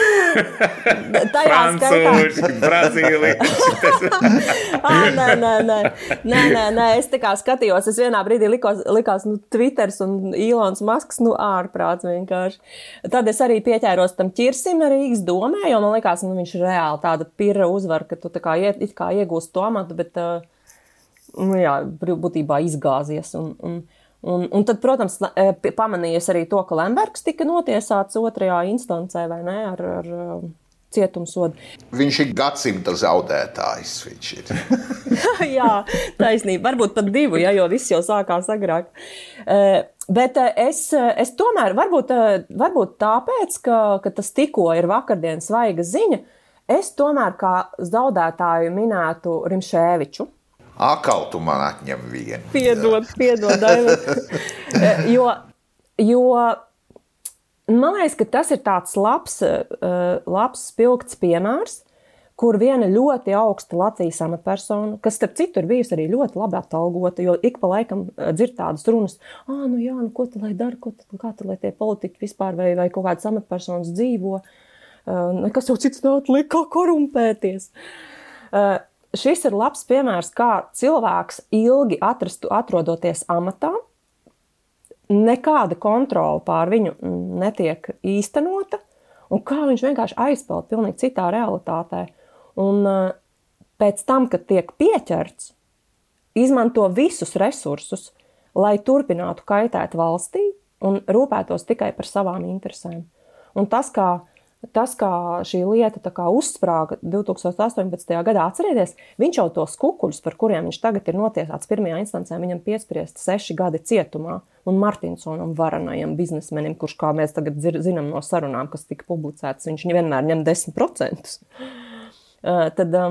[SPEAKER 2] francūži, brazīlieši.
[SPEAKER 1] ah, nē, nē, nē. Nē, nē, nē, es tā kā skatījos, es vienā brīdī likos, likās, nu, Twitters un Ilons Masks, nu, ārprāts vienkārši. Tad es arī pieķēros tam ķirsim Rīgas domē, jo man likās, nu, viņš ir reāli tāda pirra uzvar, ka tu tā kā, iet, it kā iegūst to amatu, bet, nu, jā, būtībā izgāzies un, un Un, un tad, protams, pamanījies arī to, ka Lembergs tika notiesāts otrajā instancē, vai ne, ar, ar cietumsodu.
[SPEAKER 3] Viņš ir gadsimta zaudētājs, viņš ir.
[SPEAKER 1] Jā, taisnība. Varbūt pat divu, ja, jo viss jau sākās agrāk. Uh, bet uh, es, es tomēr, varbūt, uh, varbūt tāpēc, ka, ka tas tikko ir vakardienas svaiga ziņa, es tomēr kā zaudētāju minētu Rimšēviču.
[SPEAKER 3] Akal tu man atņem vienu.
[SPEAKER 1] Piedod, piedod, Daivot. jo, jo man liekas, ka tas ir tāds labs, uh, labs spilgts piemērs, kur viena ļoti augsta Latvijas amatpersona, kas, starp citu, ir bijusi arī ļoti labi atalgota, jo ik pa laikam dzird tādas runas, ā, nu jā, nu ko tu lai dara, ko tu, kā tu lai tie politiķi vispār vai, vai kaut kādas amatpersonas dzīvo, uh, nekas jau cits neatliek, kā korumpēties. Uh, šis ir labs piemērs, kā cilvēks ilgi atrastu, atrodoties amatā, nekāda kontrola pār viņu netiek īstenota, un kā viņš vienkārši aizpeld pilnīgi citā realitātē. Un uh, pēc tam, kad tiek pieķerts, izmanto visus resursus, lai turpinātu kaitēt valstī un rūpētos tikai par savām interesēm. Un tas, kā, tas, kā šī lieta tā kā uzsprāga divtūkstoš astoņpadsmitajā gadā, atcerieties, viņš jau tos kukuļus, par kuriem viņš tagad ir notiesāts pirmajā instancē, viņam piespriesti seši gadi cietumā, un Martinsonam varanajam biznesmenim, kurš, kā mēs tagad zinām no sarunām, kas tika publicētas, viņš vienmēr ņem desmit procentus. Uh, tad um,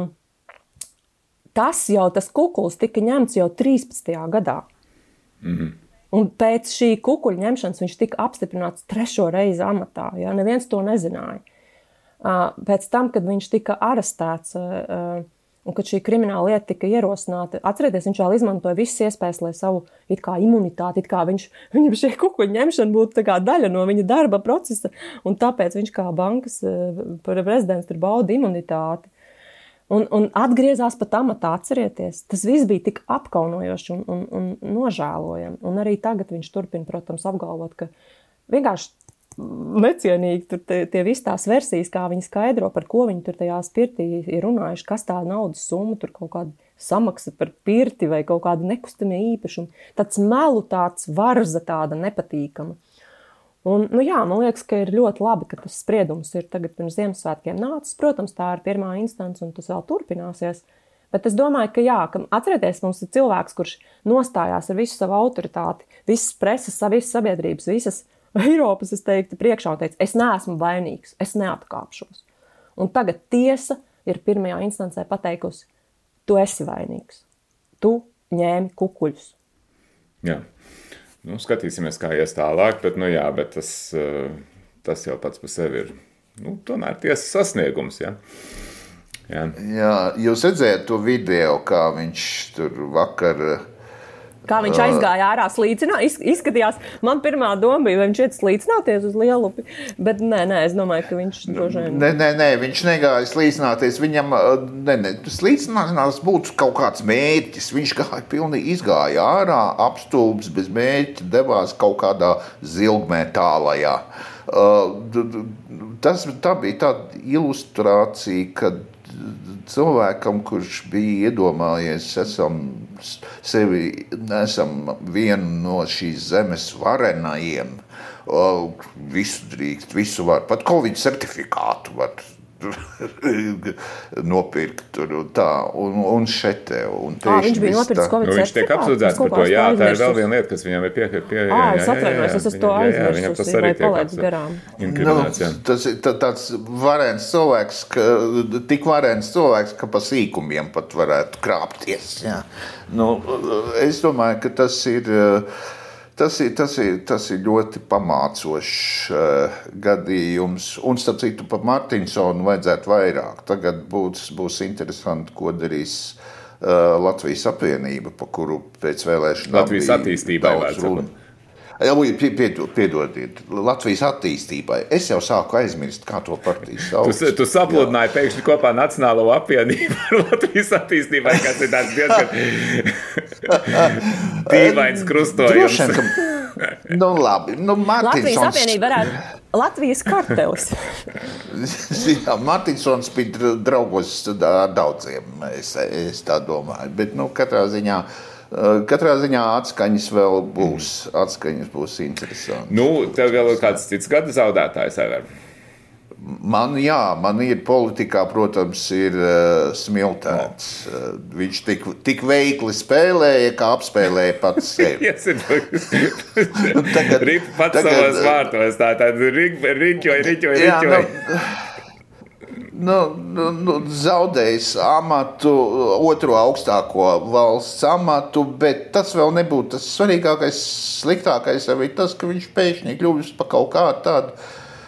[SPEAKER 1] tas jau, tas kukuls tika ņemts jau trīspadsmitajā gadā.
[SPEAKER 2] Mm-hmm. Un
[SPEAKER 1] pēc šī kukuļa ņemšanas viņš tika apstiprināts trešo reizi amatā. Ja? Neviens to nezināja. Uh, pēc tam, kad viņš tika arestēts uh, un kad šī krimināla lieta tika ierosināta, atcerieties, viņš vēl izmantoja visas iespējas, lai savu it kā imunitāti, it kā viņš, viņam šie kukuļa ņemšana būtu tā kā daļa no viņa darba procesa, un tāpēc viņš kā bankas uh, prezidents tur bauda imunitāti. Un, un atgriezās pat amatā, atcerieties. Tas viss bija tik apkaunojoši un, un, un nožēlojami. Un arī tagad viņš turpina, protams, apgalvot, ka vienkārši necienīgi tur tie, tie visi tās versijas, kā viņi skaidro, par ko viņi tur tajā spirtī ir runājuši, kas tā naudas summa, tur kaut kāda samaksa par pirti vai kaut kāda nekustamie īpašumi. Tāds melu, tāds varza, tāda nepatīkama. Un, nu jā, man liekas, ka ir ļoti labi, ka tas spriedums ir tagad pirms Ziemassvētkiem nācis. Protams, tā ir pirmā instance un tas vēl turpināsies. Bet es domāju, ka jā, ka atcerieties, mums ir cilvēks, kurš nostājās ar visu savu autoritāti, visas preses, visas sabiedrības, visas Eiropas, es teiktu, priekšā un teicu, es neesmu vainīgs, es neatkāpšos. Un tagad tiesa ir pirmajā instancē pateikusi, tu esi vainīgs, tu ņēmi kukuļus.
[SPEAKER 2] Jā. Nu, skatīsimies, kā ies tālāk, bet, nu jā, bet tas, tas jau pats par sevi ir, nu, tomēr tiesas sasniegums, jā. Jā. Jā,
[SPEAKER 3] jūs redzējāt to video, kā viņš tur vakar...
[SPEAKER 1] Kā viņš aizgāja ārā slīcinā, izskatījās, man pirmā doma bija, vai viņš iet slīcināties uz Lielupi, bet nē, nē, es domāju, ka viņš droši vien...
[SPEAKER 3] Nē, nē, nē, viņš negāja slīcināties, viņam, nē, nē, slīcināšanās būtu kaut kāds mērķis, viņš gāja pilnīgi izgāja ārā, apstulbs bez mērķa, devās kaut kādā zilgmē tālajā. Tas, tā bija tāda ilustrācija, kad cilvēkam, kurš bija iedomājies, esam sevi, esam vienu no šīs zemes varenajiem, visu drīkst, visu var, pat Covid certifikātu var nopirkt tur un tā, un, un šete. Un
[SPEAKER 1] à, viņš bija nopirks Covid certifikātu?
[SPEAKER 2] Nu, viņš tiek apsūdzēts par to, jā, tā ir vēl viena lieta, kas viņam ir pie... pie jā,
[SPEAKER 1] à, es atvainojos, es esmu to aizmirsus, vai palaids garām.
[SPEAKER 3] Nu, tas ir tā, tāds varens cilvēks, ka, tik varens cilvēks, ka pa sīkumiem pat varētu krāpties. Jā. Nu, es domāju, ka tas ir... Tas ir, tas, ir, tas ir ļoti pamācošs uh, gadījums. Un, starp citu, par Martinsonu vajadzētu vairāk. Tagad būs, būs interesanti, ko darīs uh, Latvijas apvienība, pa kuru pēc vēlēšanām
[SPEAKER 2] Latvijas attīstībai vajadzētu.
[SPEAKER 3] Jā, piedod, piedodiet, Latvijas attīstībai. Es jau sāku aizmirst, kā to partiju sauc.
[SPEAKER 2] Tu, tu sapludināji pēkšņi kopā Nacionālo apvienību ar Latvijas attīstībai, kas ir tāds diezgan dīvains krustojums.
[SPEAKER 3] Droši, ka, nu labi, nu Martinsons...
[SPEAKER 1] Latvijas apvienība varētu Latvijas kartelis.
[SPEAKER 3] Jā, Martinsons bija draugos ar daudziem, es, es tā domāju, bet nu katrā ziņā... Katrā ziņā atskaņas vēl būs, atskaņas būs interesanti.
[SPEAKER 2] Nu, tev vēl ir kāds cits gada zaudētājs, Ever?
[SPEAKER 3] Man, jā, man ir politikā, protams, ir uh, Smiltēns. Uh, viņš tik, tik veikli spēlēja, kā apspēlēja pats sevi.
[SPEAKER 2] tagad Rip pats tagad, savos vārtos, tā tad riņķoja, riņķoja, riņķoja.
[SPEAKER 3] Nu, nu, nu, zaudējis amatu, otro augstāko valsts amatu, bet tas vēl nebūtu tas svarīgākais, sliktākais arī tas, ka viņš pēkšņi kļuvis pa kaut kādu tādu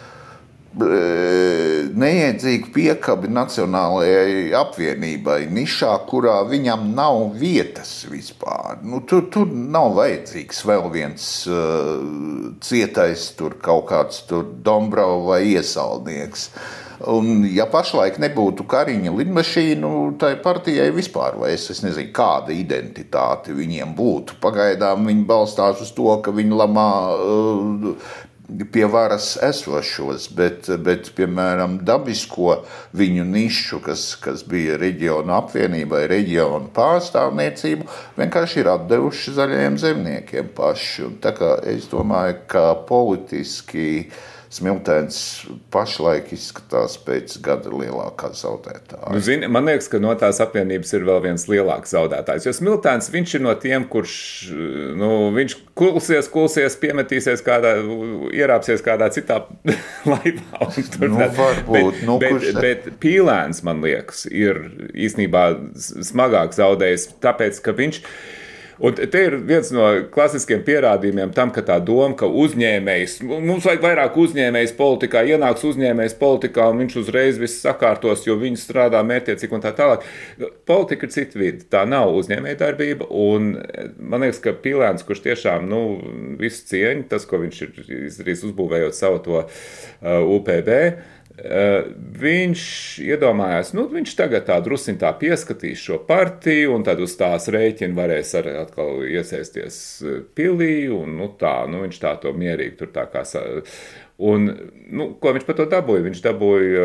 [SPEAKER 3] neiedzīgu piekabi Nacionālajai apvienībai, nišā, kurā viņam nav vietas vispār. Nu, tur, tur nav vajadzīgs vēl viens uh, cietais, tur kaut kāds tur Dombrava vai Iesaldnieks. Un, ja pašlaik nebūtu Kariņa lidmašīnu, tai partijai vispār, vai es, es nezinu, kāda identitāte viņiem būtu. Pagaidām viņi balstās uz to, ka viņi lamā uh, pie varas esošos, bet, bet piemēram, dabisko viņu nišu, kas, kas bija reģiona apvienībai, reģiona pārstāvniecību, vienkārši ir atdevuši zaļajiem zemniekiem paši. Un tā kā es domāju, ka politiski Smiltēns pašlaik izskatās pēc gada lielākā zaudētāja.
[SPEAKER 2] Nu, zini, man liekas, ka no tās apvienības ir vēl viens lielāks zaudētājs. Jo Smiltēns, viņš ir no tiem, kurš, nu, viņš kulsies, kulsies, piemetīsies kādā, ierāpsies kādā citā laivā. Tur,
[SPEAKER 3] nu, varbūt.
[SPEAKER 2] Bet,
[SPEAKER 3] nu,
[SPEAKER 2] bet,
[SPEAKER 3] kurš...
[SPEAKER 2] bet Pīlēns, man liekas, ir īstenībā smagāk zaudējis, tāpēc, ka viņš... Un te ir viens no klasiskiem pierādījumiem tam, ka tā doma, ka uzņēmējs, mums vajag vairāk uzņēmējs politikā, ienāks uzņēmējs politikā un viņš uzreiz viss sakārtos, jo viņi strādā mērķiecīgi un tā tālāk. Politika ir cita vide, tā nav uzņēmēja darbība, un man liekas, ka Pīlēns, kurš tiešām, nu, visu cieņu, tas, ko viņš ir izdarījis uzbūvējot savu to uh, U P B, Uh, viņš iedomājās, nu, viņš tagad tā drusiņ tā pieskatīs šo partiju, un tad uz tās rēķina varēs arī atkal iesēsties pilī, un, nu, tā, nu, viņš tā to mierīgi tur tā kā, un, nu, ko viņš par to dabūja? Viņš dabūja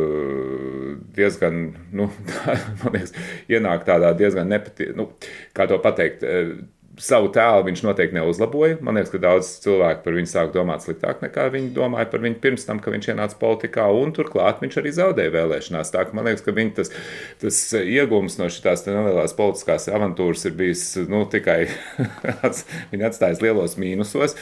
[SPEAKER 2] uh, diezgan, nu, tā, man liekas, ienāk tādā diezgan nepatī, nu, kā to pateikt, uh, savu tēlu viņš noteikti neuzlaboja. Man liekas, ka daudz cilvēku par viņu sāk domāt sliktāk, nekā viņi domāja par viņu pirms tam, ka viņš ienāca politikā, un turklāt viņš arī zaudēja vēlēšanās. Tā, ka man liekas, ka viņa tas, tas iegūms no šitās nelielās politiskās avantūras ir bijis, nu, tikai viņa atstājas lielos mīnusos,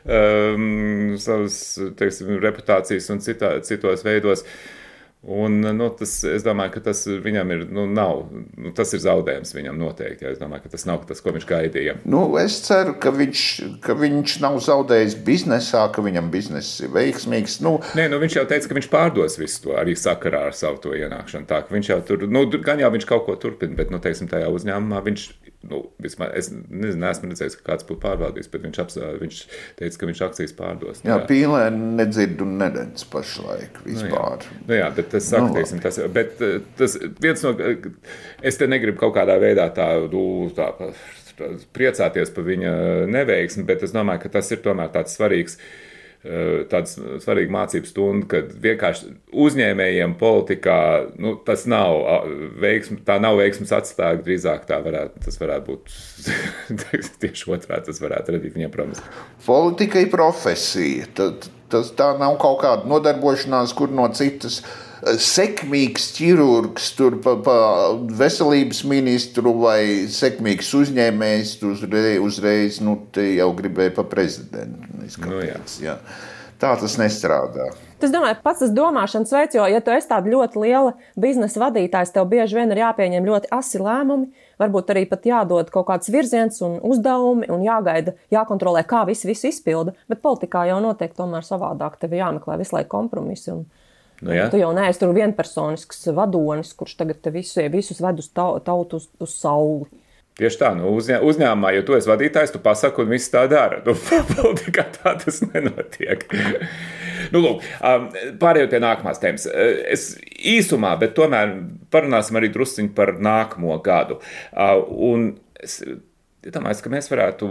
[SPEAKER 2] um, savas, teiksim, reputācijas un citā, citos veidos. Un, nu, tas, es domāju, ka tas viņam ir, nu, nav, nu, tas ir zaudējums viņam noteikti. Ja? Es domāju, ka tas nav tas, ko viņš gaidīja.
[SPEAKER 3] Nu, es ceru, ka viņš, ka viņš nav zaudējis biznesā, ka viņam bizness ir veiksmīgs. Nu,
[SPEAKER 2] Nē, nu, viņš jau teica, ka viņš pārdos visu to arī sakarā ar savu to ienākšanu. Tā, ka viņš jau tur, nu, gan jau viņš kaut ko turpina, bet, nu, teiksim, tajā uzņēmumā viņš, nu, vismaz, es nezinu, neesmu redzējis, ka kāds būtu pārbaudījis, bet viņš, apsā, viņš teica, ka viņš akcijas pārdos.
[SPEAKER 3] Jā, Pīlēni nedzird un neredz pašlaik vispār.
[SPEAKER 2] Nu, jā, nu, jā bet tas saka, nu, teiksim, tas, bet tas viens no, es te negribu kaut kādā veidā tā, tā, tā priecāties par viņa neveiksmi, bet es domāju, ka tas ir tomēr tāds svarīgs, tāds svarīga mācības stunda, kad vienkārši uzņēmējiem politikā, nu, tas nav veiksmi, tā nav veiksmes atslēga, drīzāk tā varētu, tas varētu būt tieši otrā, tas varētu radīt viņiem problēmas.
[SPEAKER 3] Politika ir profesija, tad, tas tā nav kaut kāda nodarbošanās, kur no citas sekmīgs ķirurgs tur pa, pa veselības ministru vai sekmīgs uzņēmējs uzreiz, uzreiz nu, te jau gribēja pa prezidentu.
[SPEAKER 2] Nu, jā.
[SPEAKER 3] Jā. Tā tas nestrādā.
[SPEAKER 1] Es domāju, pats tas domāšanas veids, jo, ja tu esi tāda ļoti liela biznesa vadītājs, tev bieži vien ir jāpieņem ļoti asi lēmumi, varbūt arī pat jādod kaut kāds virziens un uzdevumi un jāgaida, jākontrolē, kā visi visu izpilda, bet politikā jau notiek tomēr savādāk, tev jāmeklē visu laiku kompromisi un
[SPEAKER 2] Nu, jā.
[SPEAKER 1] Tu jau neesi tur vienpersonisks vadonis, kurš tagad te visu, visus ved uz tautu uz, uz sauli.
[SPEAKER 2] Tieši tā, nu uzņē, uzņēmumā, jo tu esi vadītājs, tu pasaki un viss tā dara. Nu, politikā tā tas nenotiek. Nu, lūk, pārējot pie nākamās tēmas. Es īsumā, bet tomēr parunāsim arī drusciņi par nākamo gadu. Un es domāju, ka mēs varētu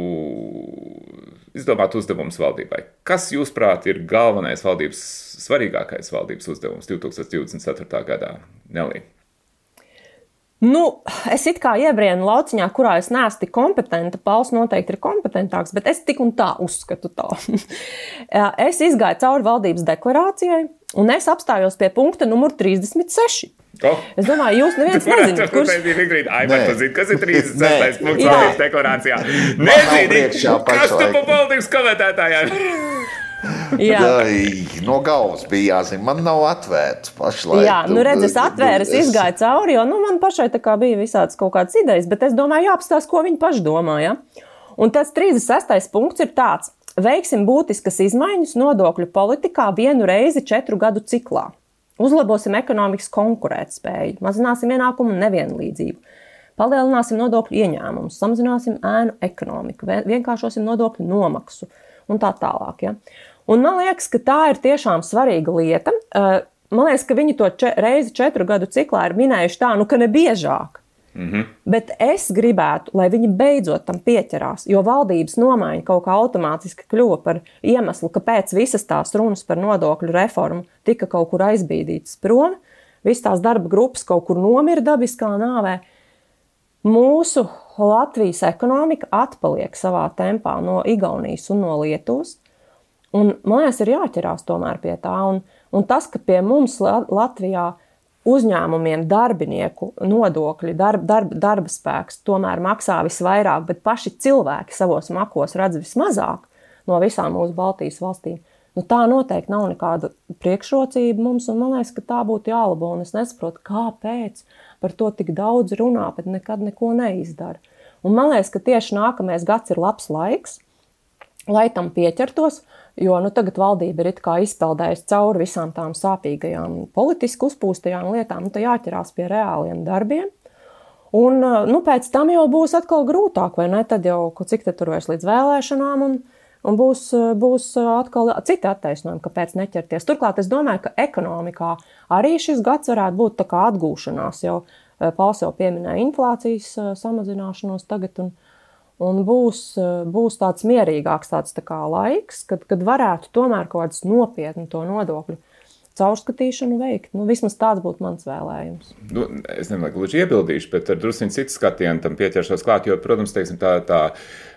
[SPEAKER 2] izdomāt uzdevumus valdībai. Kas, jūsuprāt, ir galvenais valdības, svarīgākais valdības uzdevums divtūkstoš divdesmit ceturtajā gadā? Nelī?
[SPEAKER 1] Nu, es it kā iebrienu lauciņā, kurā es neesmu tik kompetenta, Pauls noteikti ir kompetentāks, bet es tik un tā uzskatu tā. Es izgāju cauri valdības deklarācijai, Un es apstājos pie punkta numur trīsdesmit seši.
[SPEAKER 2] Oh.
[SPEAKER 1] Es domāju, jūs neviens nezināt, kurš...
[SPEAKER 2] Ai, man tu zini, kas ir trīsdesmit sestais punkts valdības deklarācijā? Nezini, kas tu pa valdības komentētājā?
[SPEAKER 1] Jā.
[SPEAKER 3] No galvas bija jāzina, man nav atvērts pašlaik.
[SPEAKER 1] Jā, nu redz, es atvēru, es izgāju cauri, jo nu, man pašai tā kā bija visāds kaut kāds idejas, bet es domāju, jāapstās, ko viņi paši domā, ja? Un tas trīsdesmit sestais punkts ir tāds: veiksim būtiskas izmaiņas nodokļu politikā vienu reizi četru gadu ciklā. Uzlabosim ekonomikas konkurētspēju, mazināsim ienākumu nevienlīdzību, palielināsim nodokļu ieņēmumus, samazināsim ēnu ekonomiku, vienkāršosim nodokļu nomaksu un tā tālāk. Ja? Un man liekas, ka tā ir tiešām svarīga lieta. Man liekas, ka viņi to če- reizi četru gadu ciklā ir minējuši tā, nu, ka ne biežāk. Mm-hmm. Bet es gribētu, lai viņi beidzot tam pieķerās, jo valdības nomaiņa kaut kā automātiski kļuva par iemeslu, kāpēc visas tās runas par nodokļu reformu tika kaut kur aizbīdītas prom, visas tās darba grupas kaut kur nomira dabiskā nāvē. Mūsu Latvijas ekonomika atpaliek savā tempā no Igaunijas un no Lietuvas, un man liekas, ir jāķerās tomēr pie tā, un, un tas, ka pie mums Latvijā uzņēmumiem darbinieku nodokļi, darba, darba, darba spēks tomēr maksā visvairāk, bet paši cilvēki savos makos redz vismazāk no visām mūsu Baltijas valstīm. Nu, tā noteikti nav nekāda priekšrocība mums, un man liekas, ka tā būtu jālabo, un es nesaprotu, kāpēc par to tik daudz runā, bet nekad neko neizdara. Un man liekas, ka tieši nākamais gads ir labs laiks, lai tam pieķertos, jo nu, tagad valdība ir it kā izpeldējusi cauri visām tām sāpīgajām politiski uzpūstajām lietām, nu, tā jāķerās pie reāliem darbiem. Un nu, pēc tam jau būs atkal grūtāk, vai ne? Tad jau, cik te tur vairs līdz vēlēšanām, un, un būs, būs atkal citi attaisnojumi, kāpēc neķerties. Turklāt es domāju, ka ekonomikā arī šis gads varētu būt tā kā atgūšanās, jau Pauls jau pieminēja inflācijas samazināšanos tagad, un Un būs, būs tāds mierīgāks tāds tā kā laiks, kad, kad varētu tomēr kaut kāds nopietni to nodokļu caurskatīšanu veikt. Nu, vismaz tāds būtu mans vēlējums.
[SPEAKER 2] Nu, es nezinu, gluži iebildīšu, bet ar drusciņu citu skatienu tam pieķeršos klāt, jo, protams, teiksim, tā, tā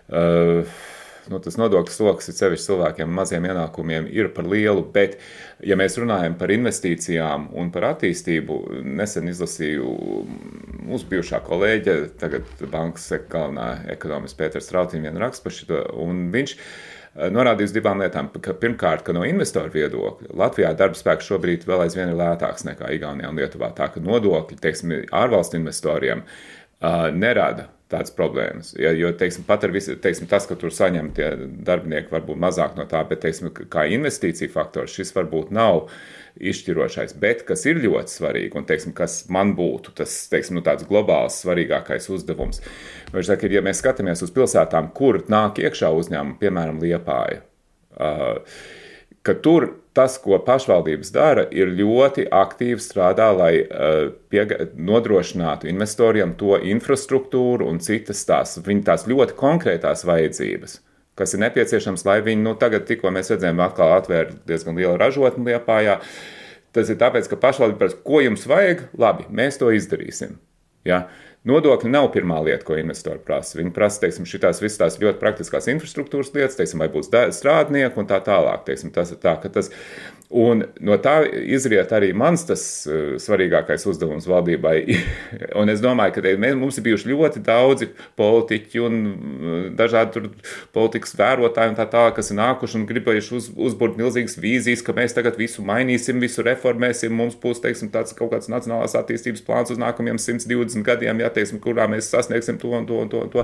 [SPEAKER 2] uh, nu, tas nodokļu sloks ir sevišķi cilvēkiem maziem ienākumiem ir par lielu, bet, ja mēs runājam par investīcijām un par attīstību, nesen izlasīju mūsu bijušā kolēģe, tagad bankas galvenā ekonomista Pēters Strautiņš vien raksta par šito, un viņš norādīja uz divām lietām, ka pirmkārt, ka no investoru viedokļa Latvijā darba spēks šobrīd vēl aizvien ir lētāks nekā Igaunijā un Lietuvā, tā ka nodokļi, teiksim, ārvalstu investoriem uh, nerada tādas problēmas, ja, jo, teiksim, pat ar visu, teiksim, tas, ka tur saņem tie darbinieki varbūt mazāk no tā, bet, teiksim, kā investīcija faktors, šis varbūt nav izšķirošais, bet kas ir ļoti svarīgi, un, teiksim, kas man būtu tas, teiksim, nu, tāds globāls svarīgākais uzdevums. Viņš saka, ja mēs skatāmies uz pilsētām, kur nāk iekšā uzņēmumi, piemēram, Liepāja, uh, ka tur tas, ko pašvaldības dara, ir ļoti aktīvi strādā, lai uh, piega- nodrošinātu investoriem to infrastruktūru un citas tās, viņa tās ļoti konkrētās vajadzības, kas ir nepieciešams, lai viņi, nu, tagad tikko mēs redzējām, atkal atvēra diezgan lielu ražotni Liepājā. Tas ir tāpēc, ka pašvaldība prasa, ko jums vajag, labi, mēs to izdarīsim. Ja? Nodokļi nav pirmā lieta, ko investori prasa. Viņi prasa, teiksim, šitās visas tās ļoti praktiskās infrastruktūras lietas, teiksim, vai būs strādnieki un tā tālāk. Teiksim, tas ir tā, ka tas, un no tā izriet arī mans tas uh, svarīgākais uzdevums valdībai. Un es domāju, ka te, mēs, mums ir bijuši ļoti daudzi politiķi un uh, dažādi tur politikas vērotāji un tā tālāk, kas ir nākuši un gribējuši uz, uzburt milzīgas vīzijas, ka mēs tagad visu mainīsim, visu reformēsim, mums būs, teiksim, tāds kaut kāds nacionālās attīstības plāns uz nākamajiem simt divdesmit gadiem, ja, teiksim, kurā mēs sasniegsim to un to un to un to.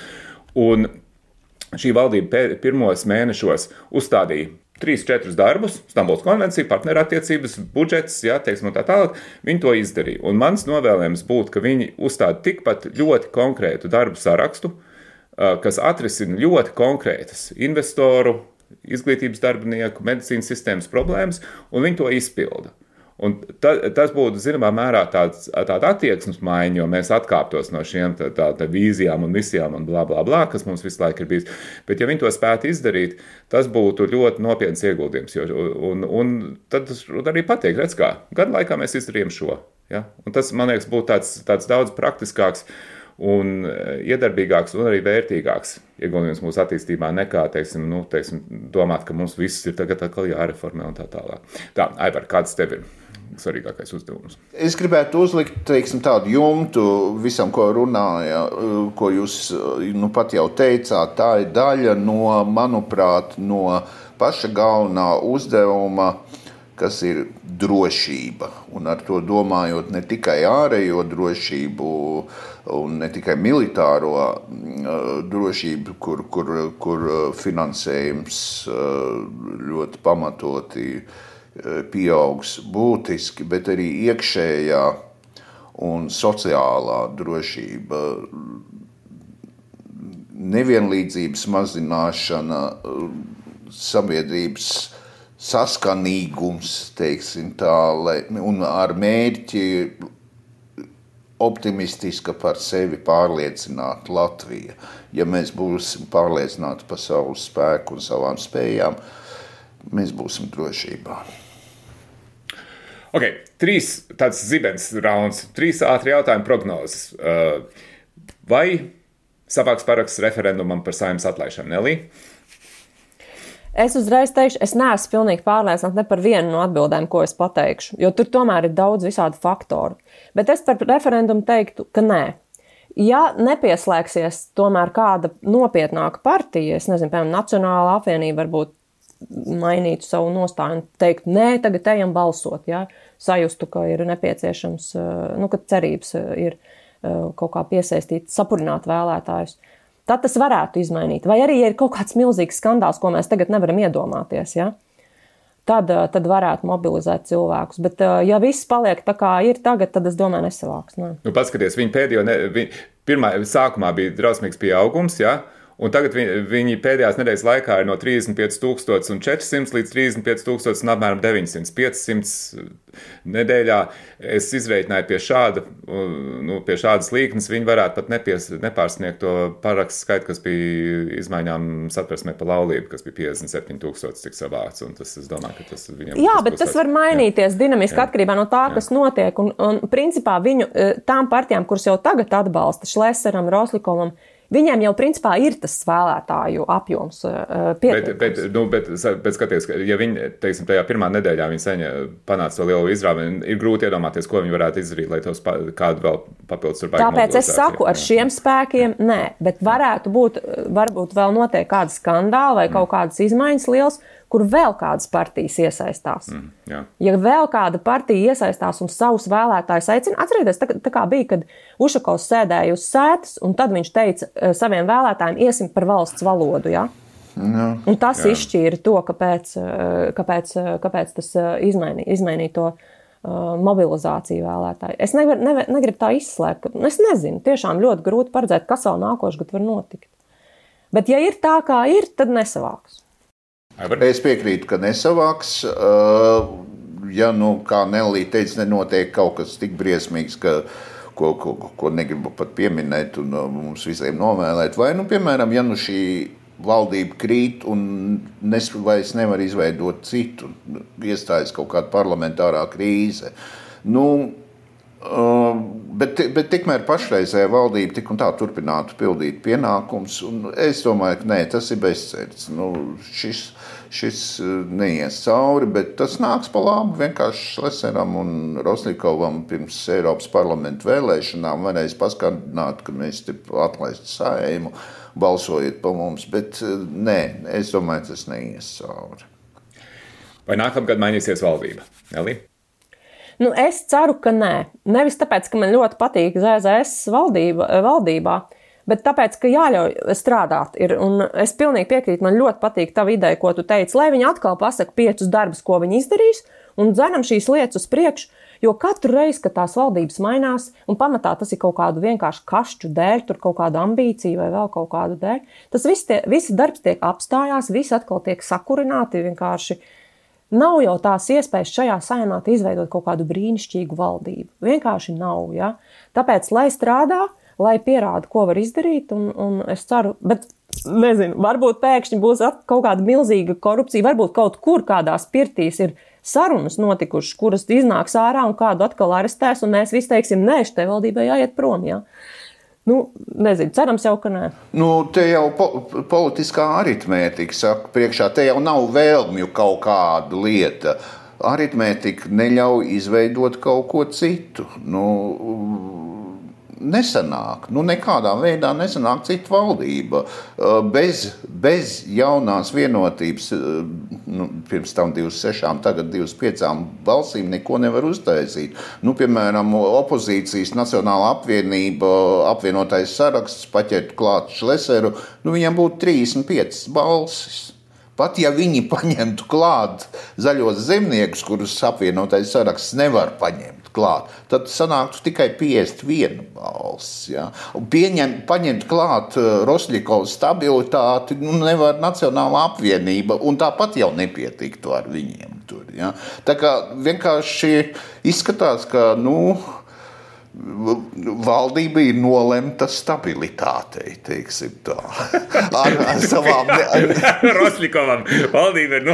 [SPEAKER 2] Un šī valdība pirmos mēnešos uzstādīja trīs, četrus darbus, Stambulas konvencija, partnerattiecības, budžets, jā, teiksim, un tā tālāk, viņi to izdarīja. Un mans novēlējums būtu, ka viņi uzstāda tikpat ļoti konkrētu darbu sarakstu, kas atrisina ļoti konkrētas investoru, izglītības darbinieku, medicīnas sistēmas problēmas, un viņi to izpilda. Un ta, tas būtu, zināmā mērā, tāds, tāda attieksmes maiņa, jo mēs atkāptos no šiem tā, tā, tā vīzijām un misijām un blā, blā, blā, kas mums visu laiku ir bijis. Bet ja viņi to spētu izdarīt, tas būtu ļoti nopietns ieguldījums. Jo, un, un tad arī pateikt, redz kā, gadu laikā mēs izdarījām šo. Ja? Un tas, man liekas, būtu tāds, tāds daudz praktiskāks un iedarbīgāks un arī vērtīgāks ieguldījums mūsu attīstībā nekā, teiksim, nu, teiksim, domāt, ka mums viss ir tagad atkal jāreformē un tā tālāk. Tā, Aivar, kāds tev ir svarīgākais uzdevums?
[SPEAKER 3] Es gribētu uzlikt, teiksim, tādu jumtu visam, ko runāja, ko jūs nu pat jau teicāt. Tā ir daļa no, manuprāt, no paša galvenā uzdevuma, kas ir drošība. Un ar to domājot ne tikai ārējo drošību un ne tikai militāro drošību, kur, kur, kur finansējums ļoti pamatoti pieaugs būtiski, bet arī iekšējā un sociālā drošība, nevienlīdzības mazināšana, sabiedrības saskanīgums, teiksim tā, lai, un ar mērķi optimistiska par sevi pārliecināta Latvija. Ja mēs būsim pārliecināti par savu spēku un savām spējām, mēs būsim drošībā.
[SPEAKER 2] Ok, trīs tāds zibens rauns, trīs ātri jautājumi prognozes. Vai savāks paraksts referendumam par Saeimas atlaišanu, Nelī?
[SPEAKER 1] Es uzreiz teikšu, es neesmu pilnīgi pārliecināta ne par vienu no atbildēm, ko es pateikšu, jo tur tomēr ir daudz visādu faktoru. Bet es par referendumu teiktu, ka nē. Ja nepieslēgsies tomēr kāda nopietnāka partija, es nezinu, piemēram, Nacionāla apvienība varbūt mainītu savu nostāju un teiktu, nē, tagad ejam balsot, ja? Sajustu, ka ir nepieciešams, nu, ka cerības ir kaut kā piesaistīt, sapurināt vēlētājus. Tad tas varētu izmainīt. Vai arī, ja ir kaut kāds milzīgs skandāls, ko mēs tagad nevaram iedomāties, ja? tad, tad varētu mobilizēt cilvēkus. Bet, ja viss paliek tā kā ir tagad, tad es domāju, nesavāks. Ne?
[SPEAKER 2] Nu, paskaties, viņi pēdējo, ne, viņi, pirmā sākumā bija drausmīgs pieaugums, ja? Un tagad viņi, viņi pēdējās nedēļas laikā ir no trīsdesmit pieci tūkstoši četri simti līdz trīsdesmit pieci tūkstoši un apmēram deviņi simti, pieci simti nedēļā. Es izreikināju pie šāda, nu, pie šādas līknes, viņi varētu pat nepies, nepārsniegt to parakstu skaitu, kas bija izmaiņām satversmē pa laulību, kas bija piecdesmit septiņi tūkstoši, cik savāks. Un tas, es domāju, ka tas viņam...
[SPEAKER 1] Jā, bet tas var mainīties jā. dinamiski jā. atkarībā no tā, kas jā. notiek. Un, un principā viņu, tām partijām, kuras jau tagad atbalsta, Šleseram, Roslikovam, viņiem jau principā ir tas vēlētāju apjoms pietiekams. Bet, bet, nu, bet, bet skaties, ja viņi, teiksim, tajā pirmā nedēļā viņi saņa panāca to lielu izrāvi, ir grūti iedomāties, ko viņi varētu izdarīt, lai tos kādu vēl papildus tur baigi mobilizāciju. Tāpēc es saku, ar šiem spēkiem nē, bet varētu būt, varbūt vēl notiek kāda skandāla vai kaut kādas izmaiņas liels, kur vēl kādas partijas iesaistās. Mm, jā. Ja vēl kāda partija iesaistās un savus vēlētājus aicina, atcerieties, tā, tā kā bija, kad Ušakovs sēdēja uz sētas, un tad viņš teica saviem vēlētājiem, iesim par valsts valodu, ja? Jā. Un tas jā. izšķīra to, kāpēc, kāpēc, kāpēc tas izmainī, izmainīja to uh, mobilizāciju vēlētāju. Es nevar, nevar, negribu tā izslēgt. Es nezinu, tiešām ļoti grūti paredzēt, kas vēl nākošu gadu var notikt. Bet ja ir tā, kā ir, tad nesavāks.
[SPEAKER 3] Es piekrītu, ka nesavāks. Ja, nu, kā Nelī teica, nenotiek kaut kas tik briesmīgs, ka, ko, ko, ko negribu pat pieminēt un mums visiem novēlēt. Vai, nu, piemēram, ja nu šī valdība krīt un nes, vairs nevar izveidot citu, iestājas kaut kāda parlamentārā krīze. Nu, bet, bet tikmēr pašreizējā valdība tik un tā turpinātu pildīt pienākums. Un es domāju, ka nē, tas ir bezcerts. Nu, šis, šis neies cauri, bet tas nāks pa labu vienkārši Šleseram un Roslikovam pirms Eiropas parlamenta vēlēšanām. Varēs paskandināt, ka mēs te atlaist Saeimu, balsojiet pa mums, bet nē, es domāju, tas neies cauri.
[SPEAKER 2] Vai nākamgad mainīsies valdība? Nelī?
[SPEAKER 1] Nu, es ceru, ka nē. Nevis tāpēc, ka man ļoti patīk Z Z S valdība, valdībā, bet tāpēc, ka jāļauj strādāt. Ir, un es pilnīgi piekrītu, man ļoti patīk tava ideja, ko tu teici, lai viņi atkal pasaka piecus darbus, ko viņi izdarīs, un dzenam šīs lietas uz priekšu, jo katru reizi, kad tās valdības mainās, un pamatā tas ir kaut kādu vienkārši kašķu dēļ, tur kaut kādu ambīciju vai vēl kaut kādu dēļ, tas viss, tie, visi darbs tiek apstājās, visi atkal tiek sakurināti vienkārši. Nav jau tās iespējas šajā Saeimā izveidot kaut kādu brīnišķīgu valdību. Vienkārši nav, ja? Tāpēc, lai strādā, lai pierāda, ko var izdarīt, un, un es ceru, bet nezinu, varbūt pēkšņi būs kaut kāda milzīga korupcija, varbūt kaut kur kādās pirtīs ir sarunas notikušas, kuras iznāks ārā un kādu atkal arestēs, un mēs visi teiksim, nē, šitai valdībai jāiet prom, ja? Nu, nezinu, cerams jau, ka nē.
[SPEAKER 3] Nu, te jau po politiskā aritmētika saka priekšā, te jau nav vēlmju kaut kāda lieta. Aritmētika neļauj izveidot kaut ko citu. Nu, nesanāk, nu nekādā veidā nesanāk cita valdība. Bez, bez jaunās vienotības, nu, pirms tam divdesmit sešām, tagad divdesmit piecām balsīm neko nevar uztaisīt. Nu, piemēram, opozīcijas Nacionālā apvienība, apvienotais saraksts, paķert klāt Šleseru, nu viņam būtu trīsdesmit piecas balsis. Pat ja viņi paņemtu klāt zaļos zemniekus, kurus apvienotais saraksts nevar paņemt klāt, tad sanāktu tikai piecdesmit viena balss. Ja? Un pieņem, paņemt klāt Rosļikovas stabilitāti nu, nevar Nacionālā apvienība, un tāpat jau nepietiktu ar viņiem tur. Ja? Tā kā vienkārši izskatās, ka, nu, valdība ir nolemta stabilitātei, teiksim tā. Ar, ar savām... Ne...
[SPEAKER 2] Rosļikovam valdība ir, nu...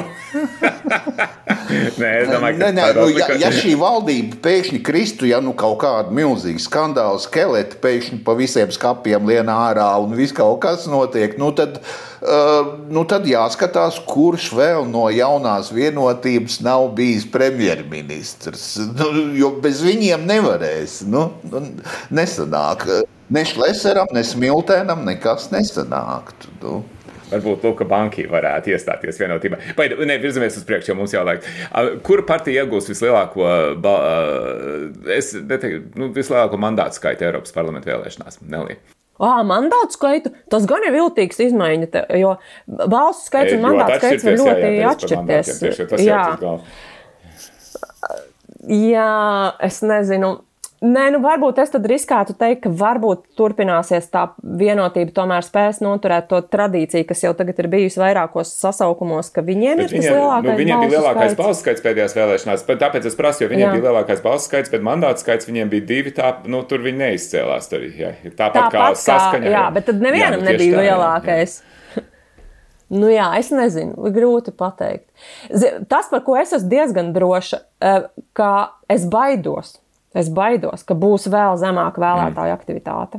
[SPEAKER 2] Nē, es domāju, ka...
[SPEAKER 3] Nē, nē, nu, ja, ja šī valdība pēkšņi kristu, ja nu kaut kāda milzīga skandāla skeleti pēkšņi pa visiem skapiem lien ārā un viss kaut kas notiek, nu tad... Uh, nu tad jāskatās, kurš vēl no jaunās vienotības nav bijis premjerministrs. Nu, jo bez viņiem nevarēs. Nu, nesanāk. Ne Šleseram, ne Smiltēnam nekas nesanāktu. Nu.
[SPEAKER 2] Varbūt Luka Banki varētu iestāties vienotībā. Vai ne, virzamies uz priekšu, jo mums jau laik. Kur partija iegūs vislielāko, es neteiktu, nu, vislielāko mandātu skaitu Eiropas parlamenta vēlēšanās? Nelī.
[SPEAKER 1] Ā, mandātu skaitu, tas gan ir viltīgs izmaiņa, te, jo balsu skaits un mandātu skaits var ļoti jā, jā, atšķirties.
[SPEAKER 2] Tieši, tas jā.
[SPEAKER 1] Jā, es nezinu. Nē, nu varbūt es tad riskētu teikt, ka varbūt turpināsies tā vienotība, tomēr spēs noturēt to tradīciju, kas jau tagad ir bijusi vairākos sasaukumos, ka viņiem bet ir tas lielākais nu,
[SPEAKER 2] viņiem bija lielākais
[SPEAKER 1] skaits.
[SPEAKER 2] balsu skaits pēdējās vēlēšanās, tāpēc es prasu, jo viņiem jā. bija lielākais balsu skaits, bet mandātu skaits viņiem bija divi, tā, nu tur viņi neizcēlās. Tur, jā. Tāpat, Tāpat kā, kā saskaņa.
[SPEAKER 1] Jā, bet tad nevienam jā, nebija tā, lielākais. Jā. Nu jā, es nezinu, grūti pateikt. Tas, par ko es esmu diezgan droša, ka es baidos. Es baidos, ka būs vēl zemāka vēlētāju aktivitāte.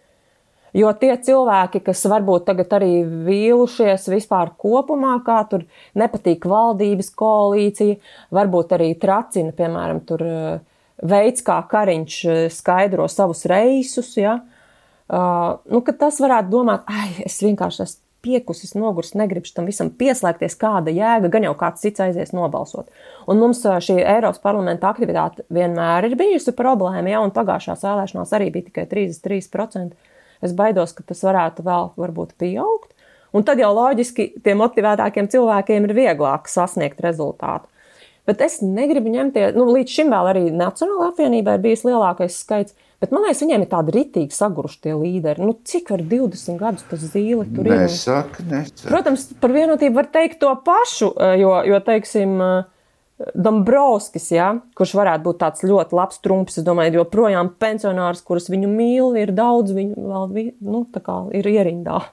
[SPEAKER 1] Jo tie cilvēki, kas varbūt tagad arī vīlušies vispār kopumā, kā tur nepatīk valdības koalīcija, varbūt arī tracina, piemēram, tur veids, kā Kariņš skaidro savus reisus, ja? Uh, nu, ka tas varētu domāt, ai, es vienkārši esmu piekusis, nogurs, negribu tam visam pieslēgties, kāda jēga, gan jau kāds cits aizies nobalsot. Un mums šī Eiropas parlamenta aktivitāte vienmēr ir bijusi problēma, ja, un pagājušās vēlēšanās arī bija tikai trīsdesmit trīs procenti. Es baidos, ka tas varētu vēl varbūt pieaugt. Un tad jau loģiski tiem motivētākiem cilvēkiem ir vieglāk sasniegt rezultātu. Bet es negribu ņemties, nu līdz šim vēl arī Nacionālā apvienībā ir bijis lielākais skaits, bet man liekas, viņiem ir tādi ritīgi saguruši tie līderi. Nu, cik var divdesmit gadus tas Zīle tur ir?
[SPEAKER 3] Nesaka, nesaka.
[SPEAKER 1] Protams, par vienotību var teikt to pašu, jo, jo teiksim, Dombrovskis, ja, kurš varētu būt tāds ļoti labs trumps, es domāju, jo projām pensionārs, kurus viņu mīl, ir daudz, viņu vēl, nu, tā kā ir ierindā.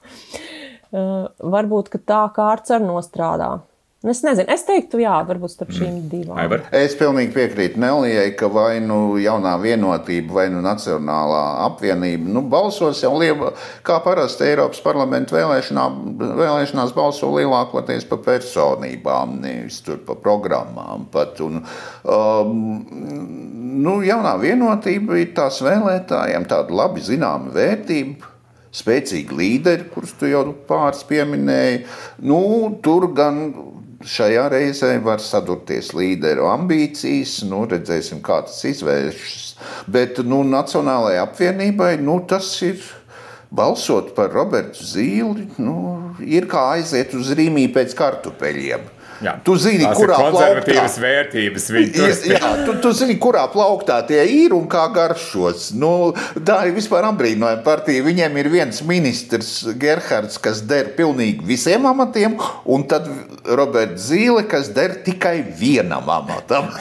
[SPEAKER 1] Uh, varbūt, ka tā kārts ar nostrādā. Es nezinu, es teiktu, jā, varbūt starp šīm divām.
[SPEAKER 2] Aivar?
[SPEAKER 3] Es pilnīgi piekrītu Nelijai, ka vai nu jaunā vienotība, vai nu Nacionālā apvienība, nu balsos jau liela, kā parasti Eiropas parlamenta vēlēšanā, vēlēšanās balso lielākoties pa personībām, nevis tur pa programmām pat. Un, um, nu, jaunā vienotība ir tās vēlētājiem tāda labi zināma vērtība, spēcīgi līderi, kurus tu jau pāris pieminēji. Nu, tur gan šajā reizē var sadurties līderu ambīcijas, nu, redzēsim, kā tas izvēršas. Bet, nu, Nacionālajai apvienībai, nu, tas ir balsot par Robertu Zīli, nu, ir kā aiziet uz Rīmī pēc kartupeļiem.
[SPEAKER 2] Jā,
[SPEAKER 3] tu zini,
[SPEAKER 2] tās
[SPEAKER 3] kurā
[SPEAKER 2] ir konservatīvas
[SPEAKER 3] plauktā.
[SPEAKER 2] vērtības. Jā,
[SPEAKER 3] jā tu, tu zini, kurā plauktā tie ir un kā garšos. Nu, tā ir vispār apbrīnojama partija. Viņiem ir viens ministrs, Gerhards, kas der pilnīgi visiem amatiem, un tad Roberts Zīle, kas der tikai vienam amatam.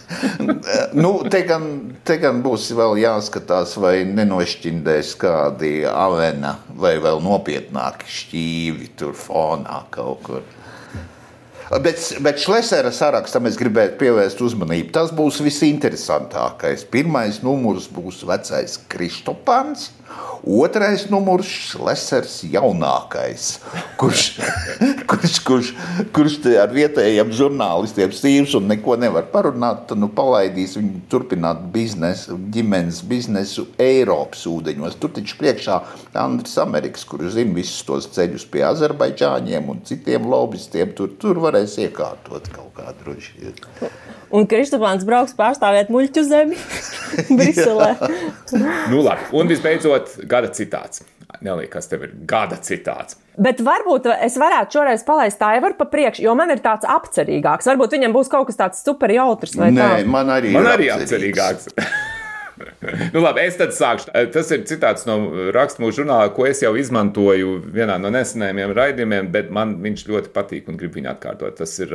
[SPEAKER 3] nu, te, gan, te gan būs vēl jāskatās, vai nenošķindēs kādi avena vai vēl nopietnāki šķīvi tur fonā kaut kur. Bet, bet Šlesera sarakstam es gribētu pievērst uzmanību. Tas būs visinteresantākais. Pirmais numurs būs vecais Kristopans, Otrais numurs Šlesers jaunākais, kurš, kurš, kurš, kurš ar vietējiem žurnālistiem stīvs un neko nevar parunāt, tad nu palaidīs viņu turpināt biznesu, ģimenes biznesu Eiropas ūdeņos. Tur taču priekšā Andris Amerikas, kurš zina visus tos ceļus pie Azerbaidžāņiem un citiem lobistiem, tur, tur varēs iekārtot kaut kā droši.
[SPEAKER 1] Un Kristofāns brauks pārstāvēt muļķu zemi Briselē.
[SPEAKER 2] Nu labi, un visbeidzot gada citāts. Nelī, kas tev ir gada citāts?
[SPEAKER 1] Bet varbūt es varētu šoreiz palaist Aivaru pa priekšu, jo man ir tāds apcerīgāks. Varbūt viņam būs kaut kas tāds super jautrs vai
[SPEAKER 3] Nē,
[SPEAKER 1] tā.
[SPEAKER 3] man arī
[SPEAKER 2] Man
[SPEAKER 3] ir
[SPEAKER 2] arī
[SPEAKER 3] apcerīgs.
[SPEAKER 2] apcerīgāks. Nu labi, es tad sākšu. Tas ir citāts no Rakstmūža žurnāla, ko es jau izmantoju vienā no nesenajiem raidījumiem, bet man viņš ļoti patīk un grib viņu atkārtot. Tas ir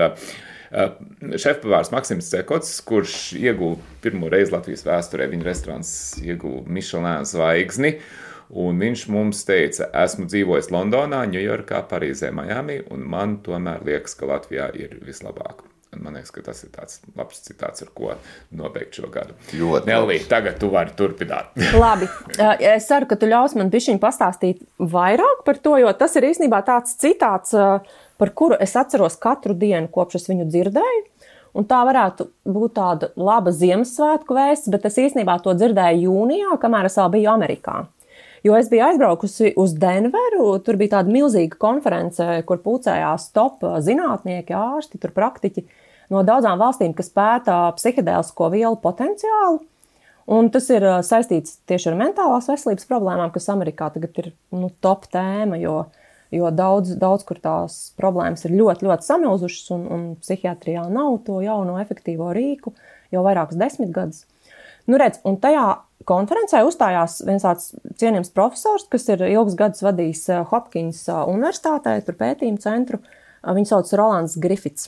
[SPEAKER 2] šefpavārs Maksims Cekots, kurš ieguva pirmo reizi Latvijas vēsturē, viņa restorāns ieguva Michelin zvaigzni, un viņš mums teica, esmu dzīvojis Londonā, Ņujorkā, Parīzē, Miami, un man tomēr liekas, ka Latvijā ir vislabāk. Un man liekas, ka tas ir tāds labs citāts, ar ko nobeigt šo gadu.
[SPEAKER 3] Ļoti
[SPEAKER 2] Nelī,
[SPEAKER 3] labs.
[SPEAKER 2] tagad tu vari turpināt.
[SPEAKER 1] Labi, es ceru, ka tu ļaus man bišķiņ pastāstīt vairāk par to, jo tas ir īstenībā tāds citāts, par kuru es atceros katru dienu, kopš es viņu dzirdēju. Un tā varētu būt tāda laba Ziemassvētku vēsts, bet es īstenībā to dzirdēju jūnijā, kamēr es vēl biju Amerikā. Jo es biju aizbraukusi uz Denveru, tur bija tāda milzīga konference, kur pulcējās top zinātnieki, ārsti, tur praktiķi no daudzām valstīm, kas pēta psihedēlisko vielu potenciālu. Un tas ir saistīts tieši ar mentālās veselības problēmām, kas Amerikā tagad ir nu, top tēma, jo jo daudz, daudz kur tās problēmas ir ļoti, ļoti samilzušas, un, un psihiatrijā nav to jauno efektīvo rīku jau vairākus desmitgadus. Nu, redz, un tajā konferencē uzstājās viens tāds cienījams profesors, kas ir ilgus gadus vadījis Hopkins universitātē, tur pētījumu centru. Viņu sauc Rolands Griffiths.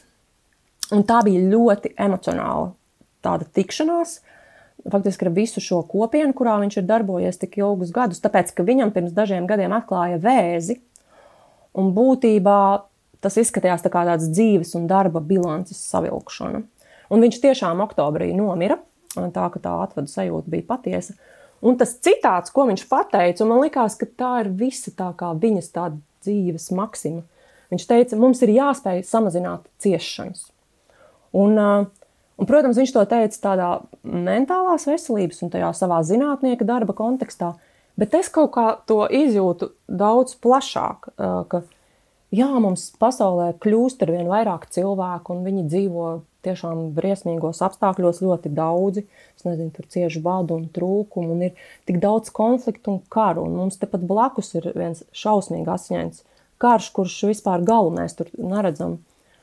[SPEAKER 1] Un tā bija ļoti emocionāla tāda tikšanās, faktiski ar visu šo kopienu, kurā viņš ir darbojies tik ilgus gadus, tāpēc, ka viņam pirms dažiem gadiem atklāja vēzi. Un būtībā tas izskatījās tā kā tāds dzīves un darba bilances savilkšana. Un viņš tiešām oktobrī nomira, tā ka tā atvadu sajūta bija patiesa. Un tas citāts, ko viņš pateica, un man likās, ka tā ir visa tā kā viņas tāda dzīves maksima. Viņš teica, mums ir jāspēj samazināt ciešanas. Un, un, protams, viņš to teica tādā mentālās veselības un tajā savā zinātnieka darba kontekstā. Bet es kaut kā to izjūtu daudz plašāk, ka jā, mums pasaulē kļūst ar vien vairāk cilvēku, un viņi dzīvo tiešām briesmīgos apstākļos ļoti daudzi. Es nezinu, tur cieši badu un trūkumu, un ir tik daudz konfliktu un karu, un mums tepat blakus ir viens šausmīgi asiņains karš, kurš vispār galu mēs tur neredzam.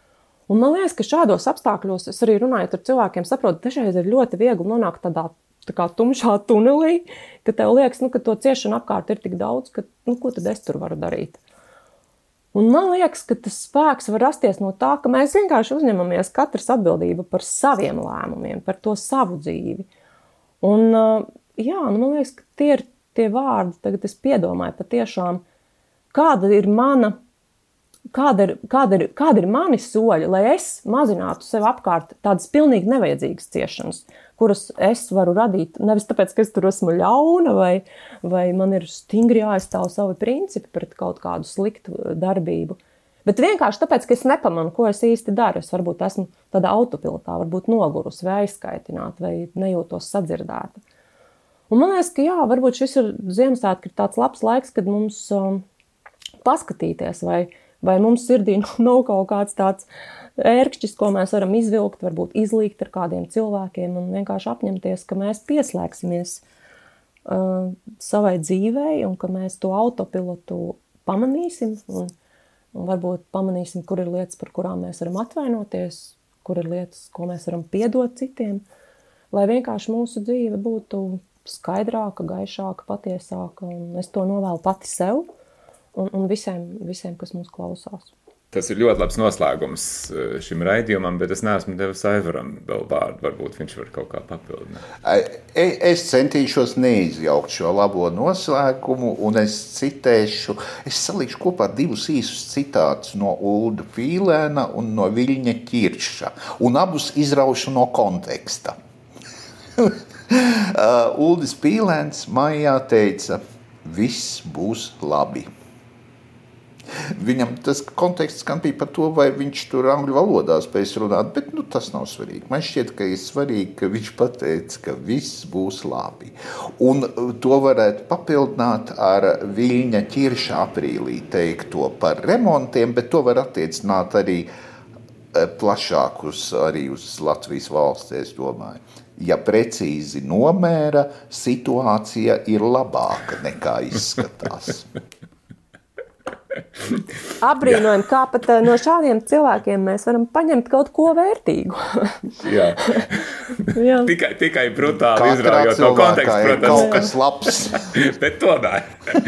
[SPEAKER 1] Un man liekas, ka šādos apstākļos, es arī runājot ar cilvēkiem, saprotu, dažreiz ir ļoti viegli nonākt tādā tā kā tumšā tunelī, ka tev liekas, nu, ka to ciešanu apkārt ir tik daudz, ka, nu, ko tad es tur varu darīt? Un man liekas, ka tas spēks var rasties no tā, ka mēs vienkārši uzņemamies katrs atbildību par saviem lēmumiem, par to savu dzīvi. Un, jā, nu, man liekas, ka tie ir tie vārdi, tagad es piedomāju patiešām, kāda ir mana, kāda ir, kāda ir, kāda ir mani soļi, lai es mazinātu sev apkārt tādas pilnīgi nevajadzīgas ciešanas, kuras es varu radīt, nevis tāpēc, ka es tur esmu ļauna, vai, vai man ir stingri jāaizstāv savi principi pret kaut kādu sliktu darbību, bet vienkārši tāpēc, ka es nepamanu, ko es īsti daru. Es varbūt esmu tādā autopilotā, varbūt nogurus vai aizskaitināta, vai nejūtos sadzirdēta. Un man liekas, ka jā, varbūt šis ir Ziemassvētki ir tāds labs laiks, kad mums um, paskatīties, vai, vai mums sirdī nav kaut kāds tāds ērkšķis, ko mēs varam izvilkt, varbūt izlīgt ar kādiem cilvēkiem un vienkārši apņemties, ka mēs pieslēgsimies uh, savai dzīvei un ka mēs to autopilotu pamanīsim un, un varbūt pamanīsim, kur ir lietas, par kurām mēs varam atvainoties, kur ir lietas, ko mēs varam piedot citiem, lai vienkārši mūsu dzīve būtu skaidrāka, gaišāka, patiesāka, un es to novēlu pati sev un, un visiem, visiem, kas mūs klausās.
[SPEAKER 2] Tas ir ļoti labs noslēgums šim raidījumam, bet es neesmu devis Aivaram vēl vārdu. Varbūt viņš var kaut kā papildināt.
[SPEAKER 3] Es centīšos neizjaukt šo labo noslēgumu, un es citēšu, es salīšu kopā divus īsus citātus no Ulda Pīlēna un no Viļņa Ķirša, un abus izraušu no konteksta. Uldis Pīlēns maijā teica, viss būs labi. Viņam tas konteksts gan bija par to, vai viņš tur angļu valodā spējas runāt, bet nu, tas nav svarīgi. Man šķiet, ka ir svarīgi, ka viņš pateica, ka viss būs labi. Un to varētu papildināt ar Viļņa Ķirša aprīlī teikto par remontiem, bet to var attiecināt arī plašāk uz, arī uz Latvijas valsts, es domāju. Ja precīzi nomēra, situācija ir labāka nekā izskatās.
[SPEAKER 1] Apbrīnojam, kā pat no šādiem cilvēkiem mēs varam paņemt kaut ko vērtīgu.
[SPEAKER 2] Jā. Jā. Tikai, tikai brutāli izraujot no konteksta, protams.
[SPEAKER 3] Kaut kas labs.
[SPEAKER 2] Bet tomēr.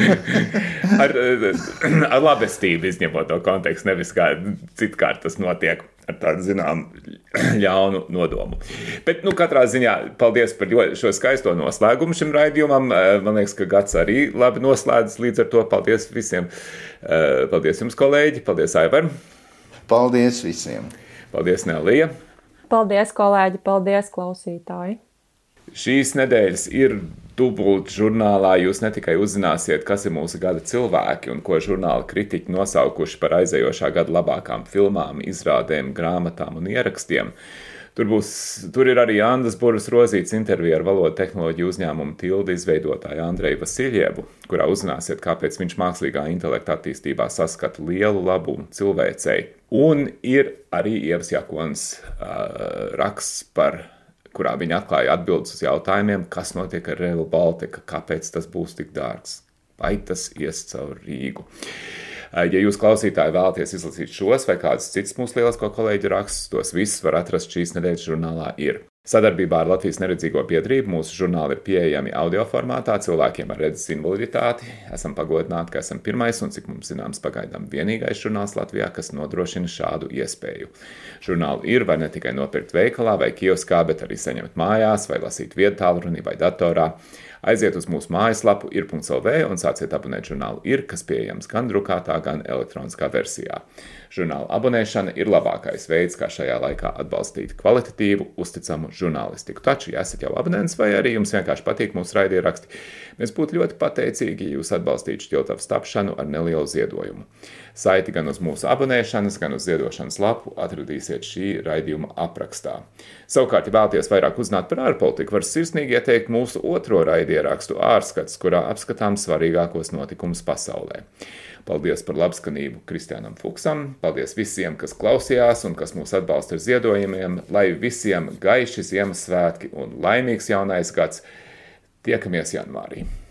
[SPEAKER 2] Ar, ar labestību izņemot no konteksta, nevis kā citkārt tas notiek ar tādu, zinām, ļaunu nodomu. Bet, nu, katrā ziņā, paldies par šo skaisto noslēgumu šim raidījumam. Man liekas, ka gads arī labi noslēdzas līdz ar to. Paldies visiem. Paldies jums, kolēģi. Paldies, Aivar.
[SPEAKER 3] Paldies visiem.
[SPEAKER 2] Paldies, Nelija.
[SPEAKER 1] Paldies, kolēģi. Paldies, klausītāji.
[SPEAKER 2] Šīs nedēļas ir dubult žurnālā. Jūs ne tikai uzzināsiet, kas ir mūsu gada cilvēki un ko žurnāla kritiķi nosaukuši par aizējošā gada labākām filmām, izrādēm, grāmatām un ierakstiem. Tur, būs, tur ir arī Andas Buras Rozītes intervija ar valodu tehnoloģiju uzņēmumu Tildi izveidotāju Andreju Vasiljevu, kurā uzzināsiet, kāpēc viņš mākslīgā intelekta attīstībā saskata lielu labumu cilvēcei. Un ir arī Ievas Jakonas uh, raksts par kurā viņa atklāja atbildes uz jautājumiem, kas notiek ar Rail Baltica, kāpēc tas būs tik dārgs, vai tas ies caur Rīgu. Ja jūs klausītāji vēlaties izlasīt šos vai kādus citus mūsu lielisko kolēģu rakstus, tos visus var atrast šīs nedēļas žurnālā ir. Sadarbībā ar Latvijas neredzīgo biedrību mūsu žurnāli ir pieejami audio formātā cilvēkiem ar redzes invaliditāti. Esam pagodināti, ka esam pirmais un, cik mums zināms, pagaidām vienīgais žurnāls Latvijā, kas nodrošina šādu iespēju. Žurnāli ir var ne tikai nopirkt veikalā vai kioskā, bet arī saņemt mājās vai lasīt viedtālrunī vai datorā. Aiziet uz mūsu mājaslapu ir punkts el vē un sāciet abonēt žurnālu ir, kas pieejams gan drukātā, gan elektroniskā versijā. Žurnāla abonēšana ir labākais veids, kā šajā laikā atbalstīt kvalitatīvu, uzticamu žurnālistiku. Taču, ja esat jau abonents vai arī jums vienkārši patīk mūsu raidieraksti, mēs būtu ļoti pateicīgi, ja jūs atbalstītu Šķiltavas tapšanu ar nelielu ziedojumu. Saiti gan uz mūsu abonēšanas, gan uz ziedošanas lapu atradīsiet šī raidījuma aprakstā. Savukārt, ja vēlaties vairāk uzzināt par ārpolitiku, var sirsnīgi ieteikt mūsu otro raidierakstu Ārskats, kurā apskatām svarīgākos notikumus pasaulē. Paldies par labskanību Kristiānam Fuksam, paldies visiem, kas klausījās un kas mūs atbalsta ar ziedojumiem, lai visiem gaiši Ziemassvētki un laimīgs jaunais gads. Tiekamies janvārī.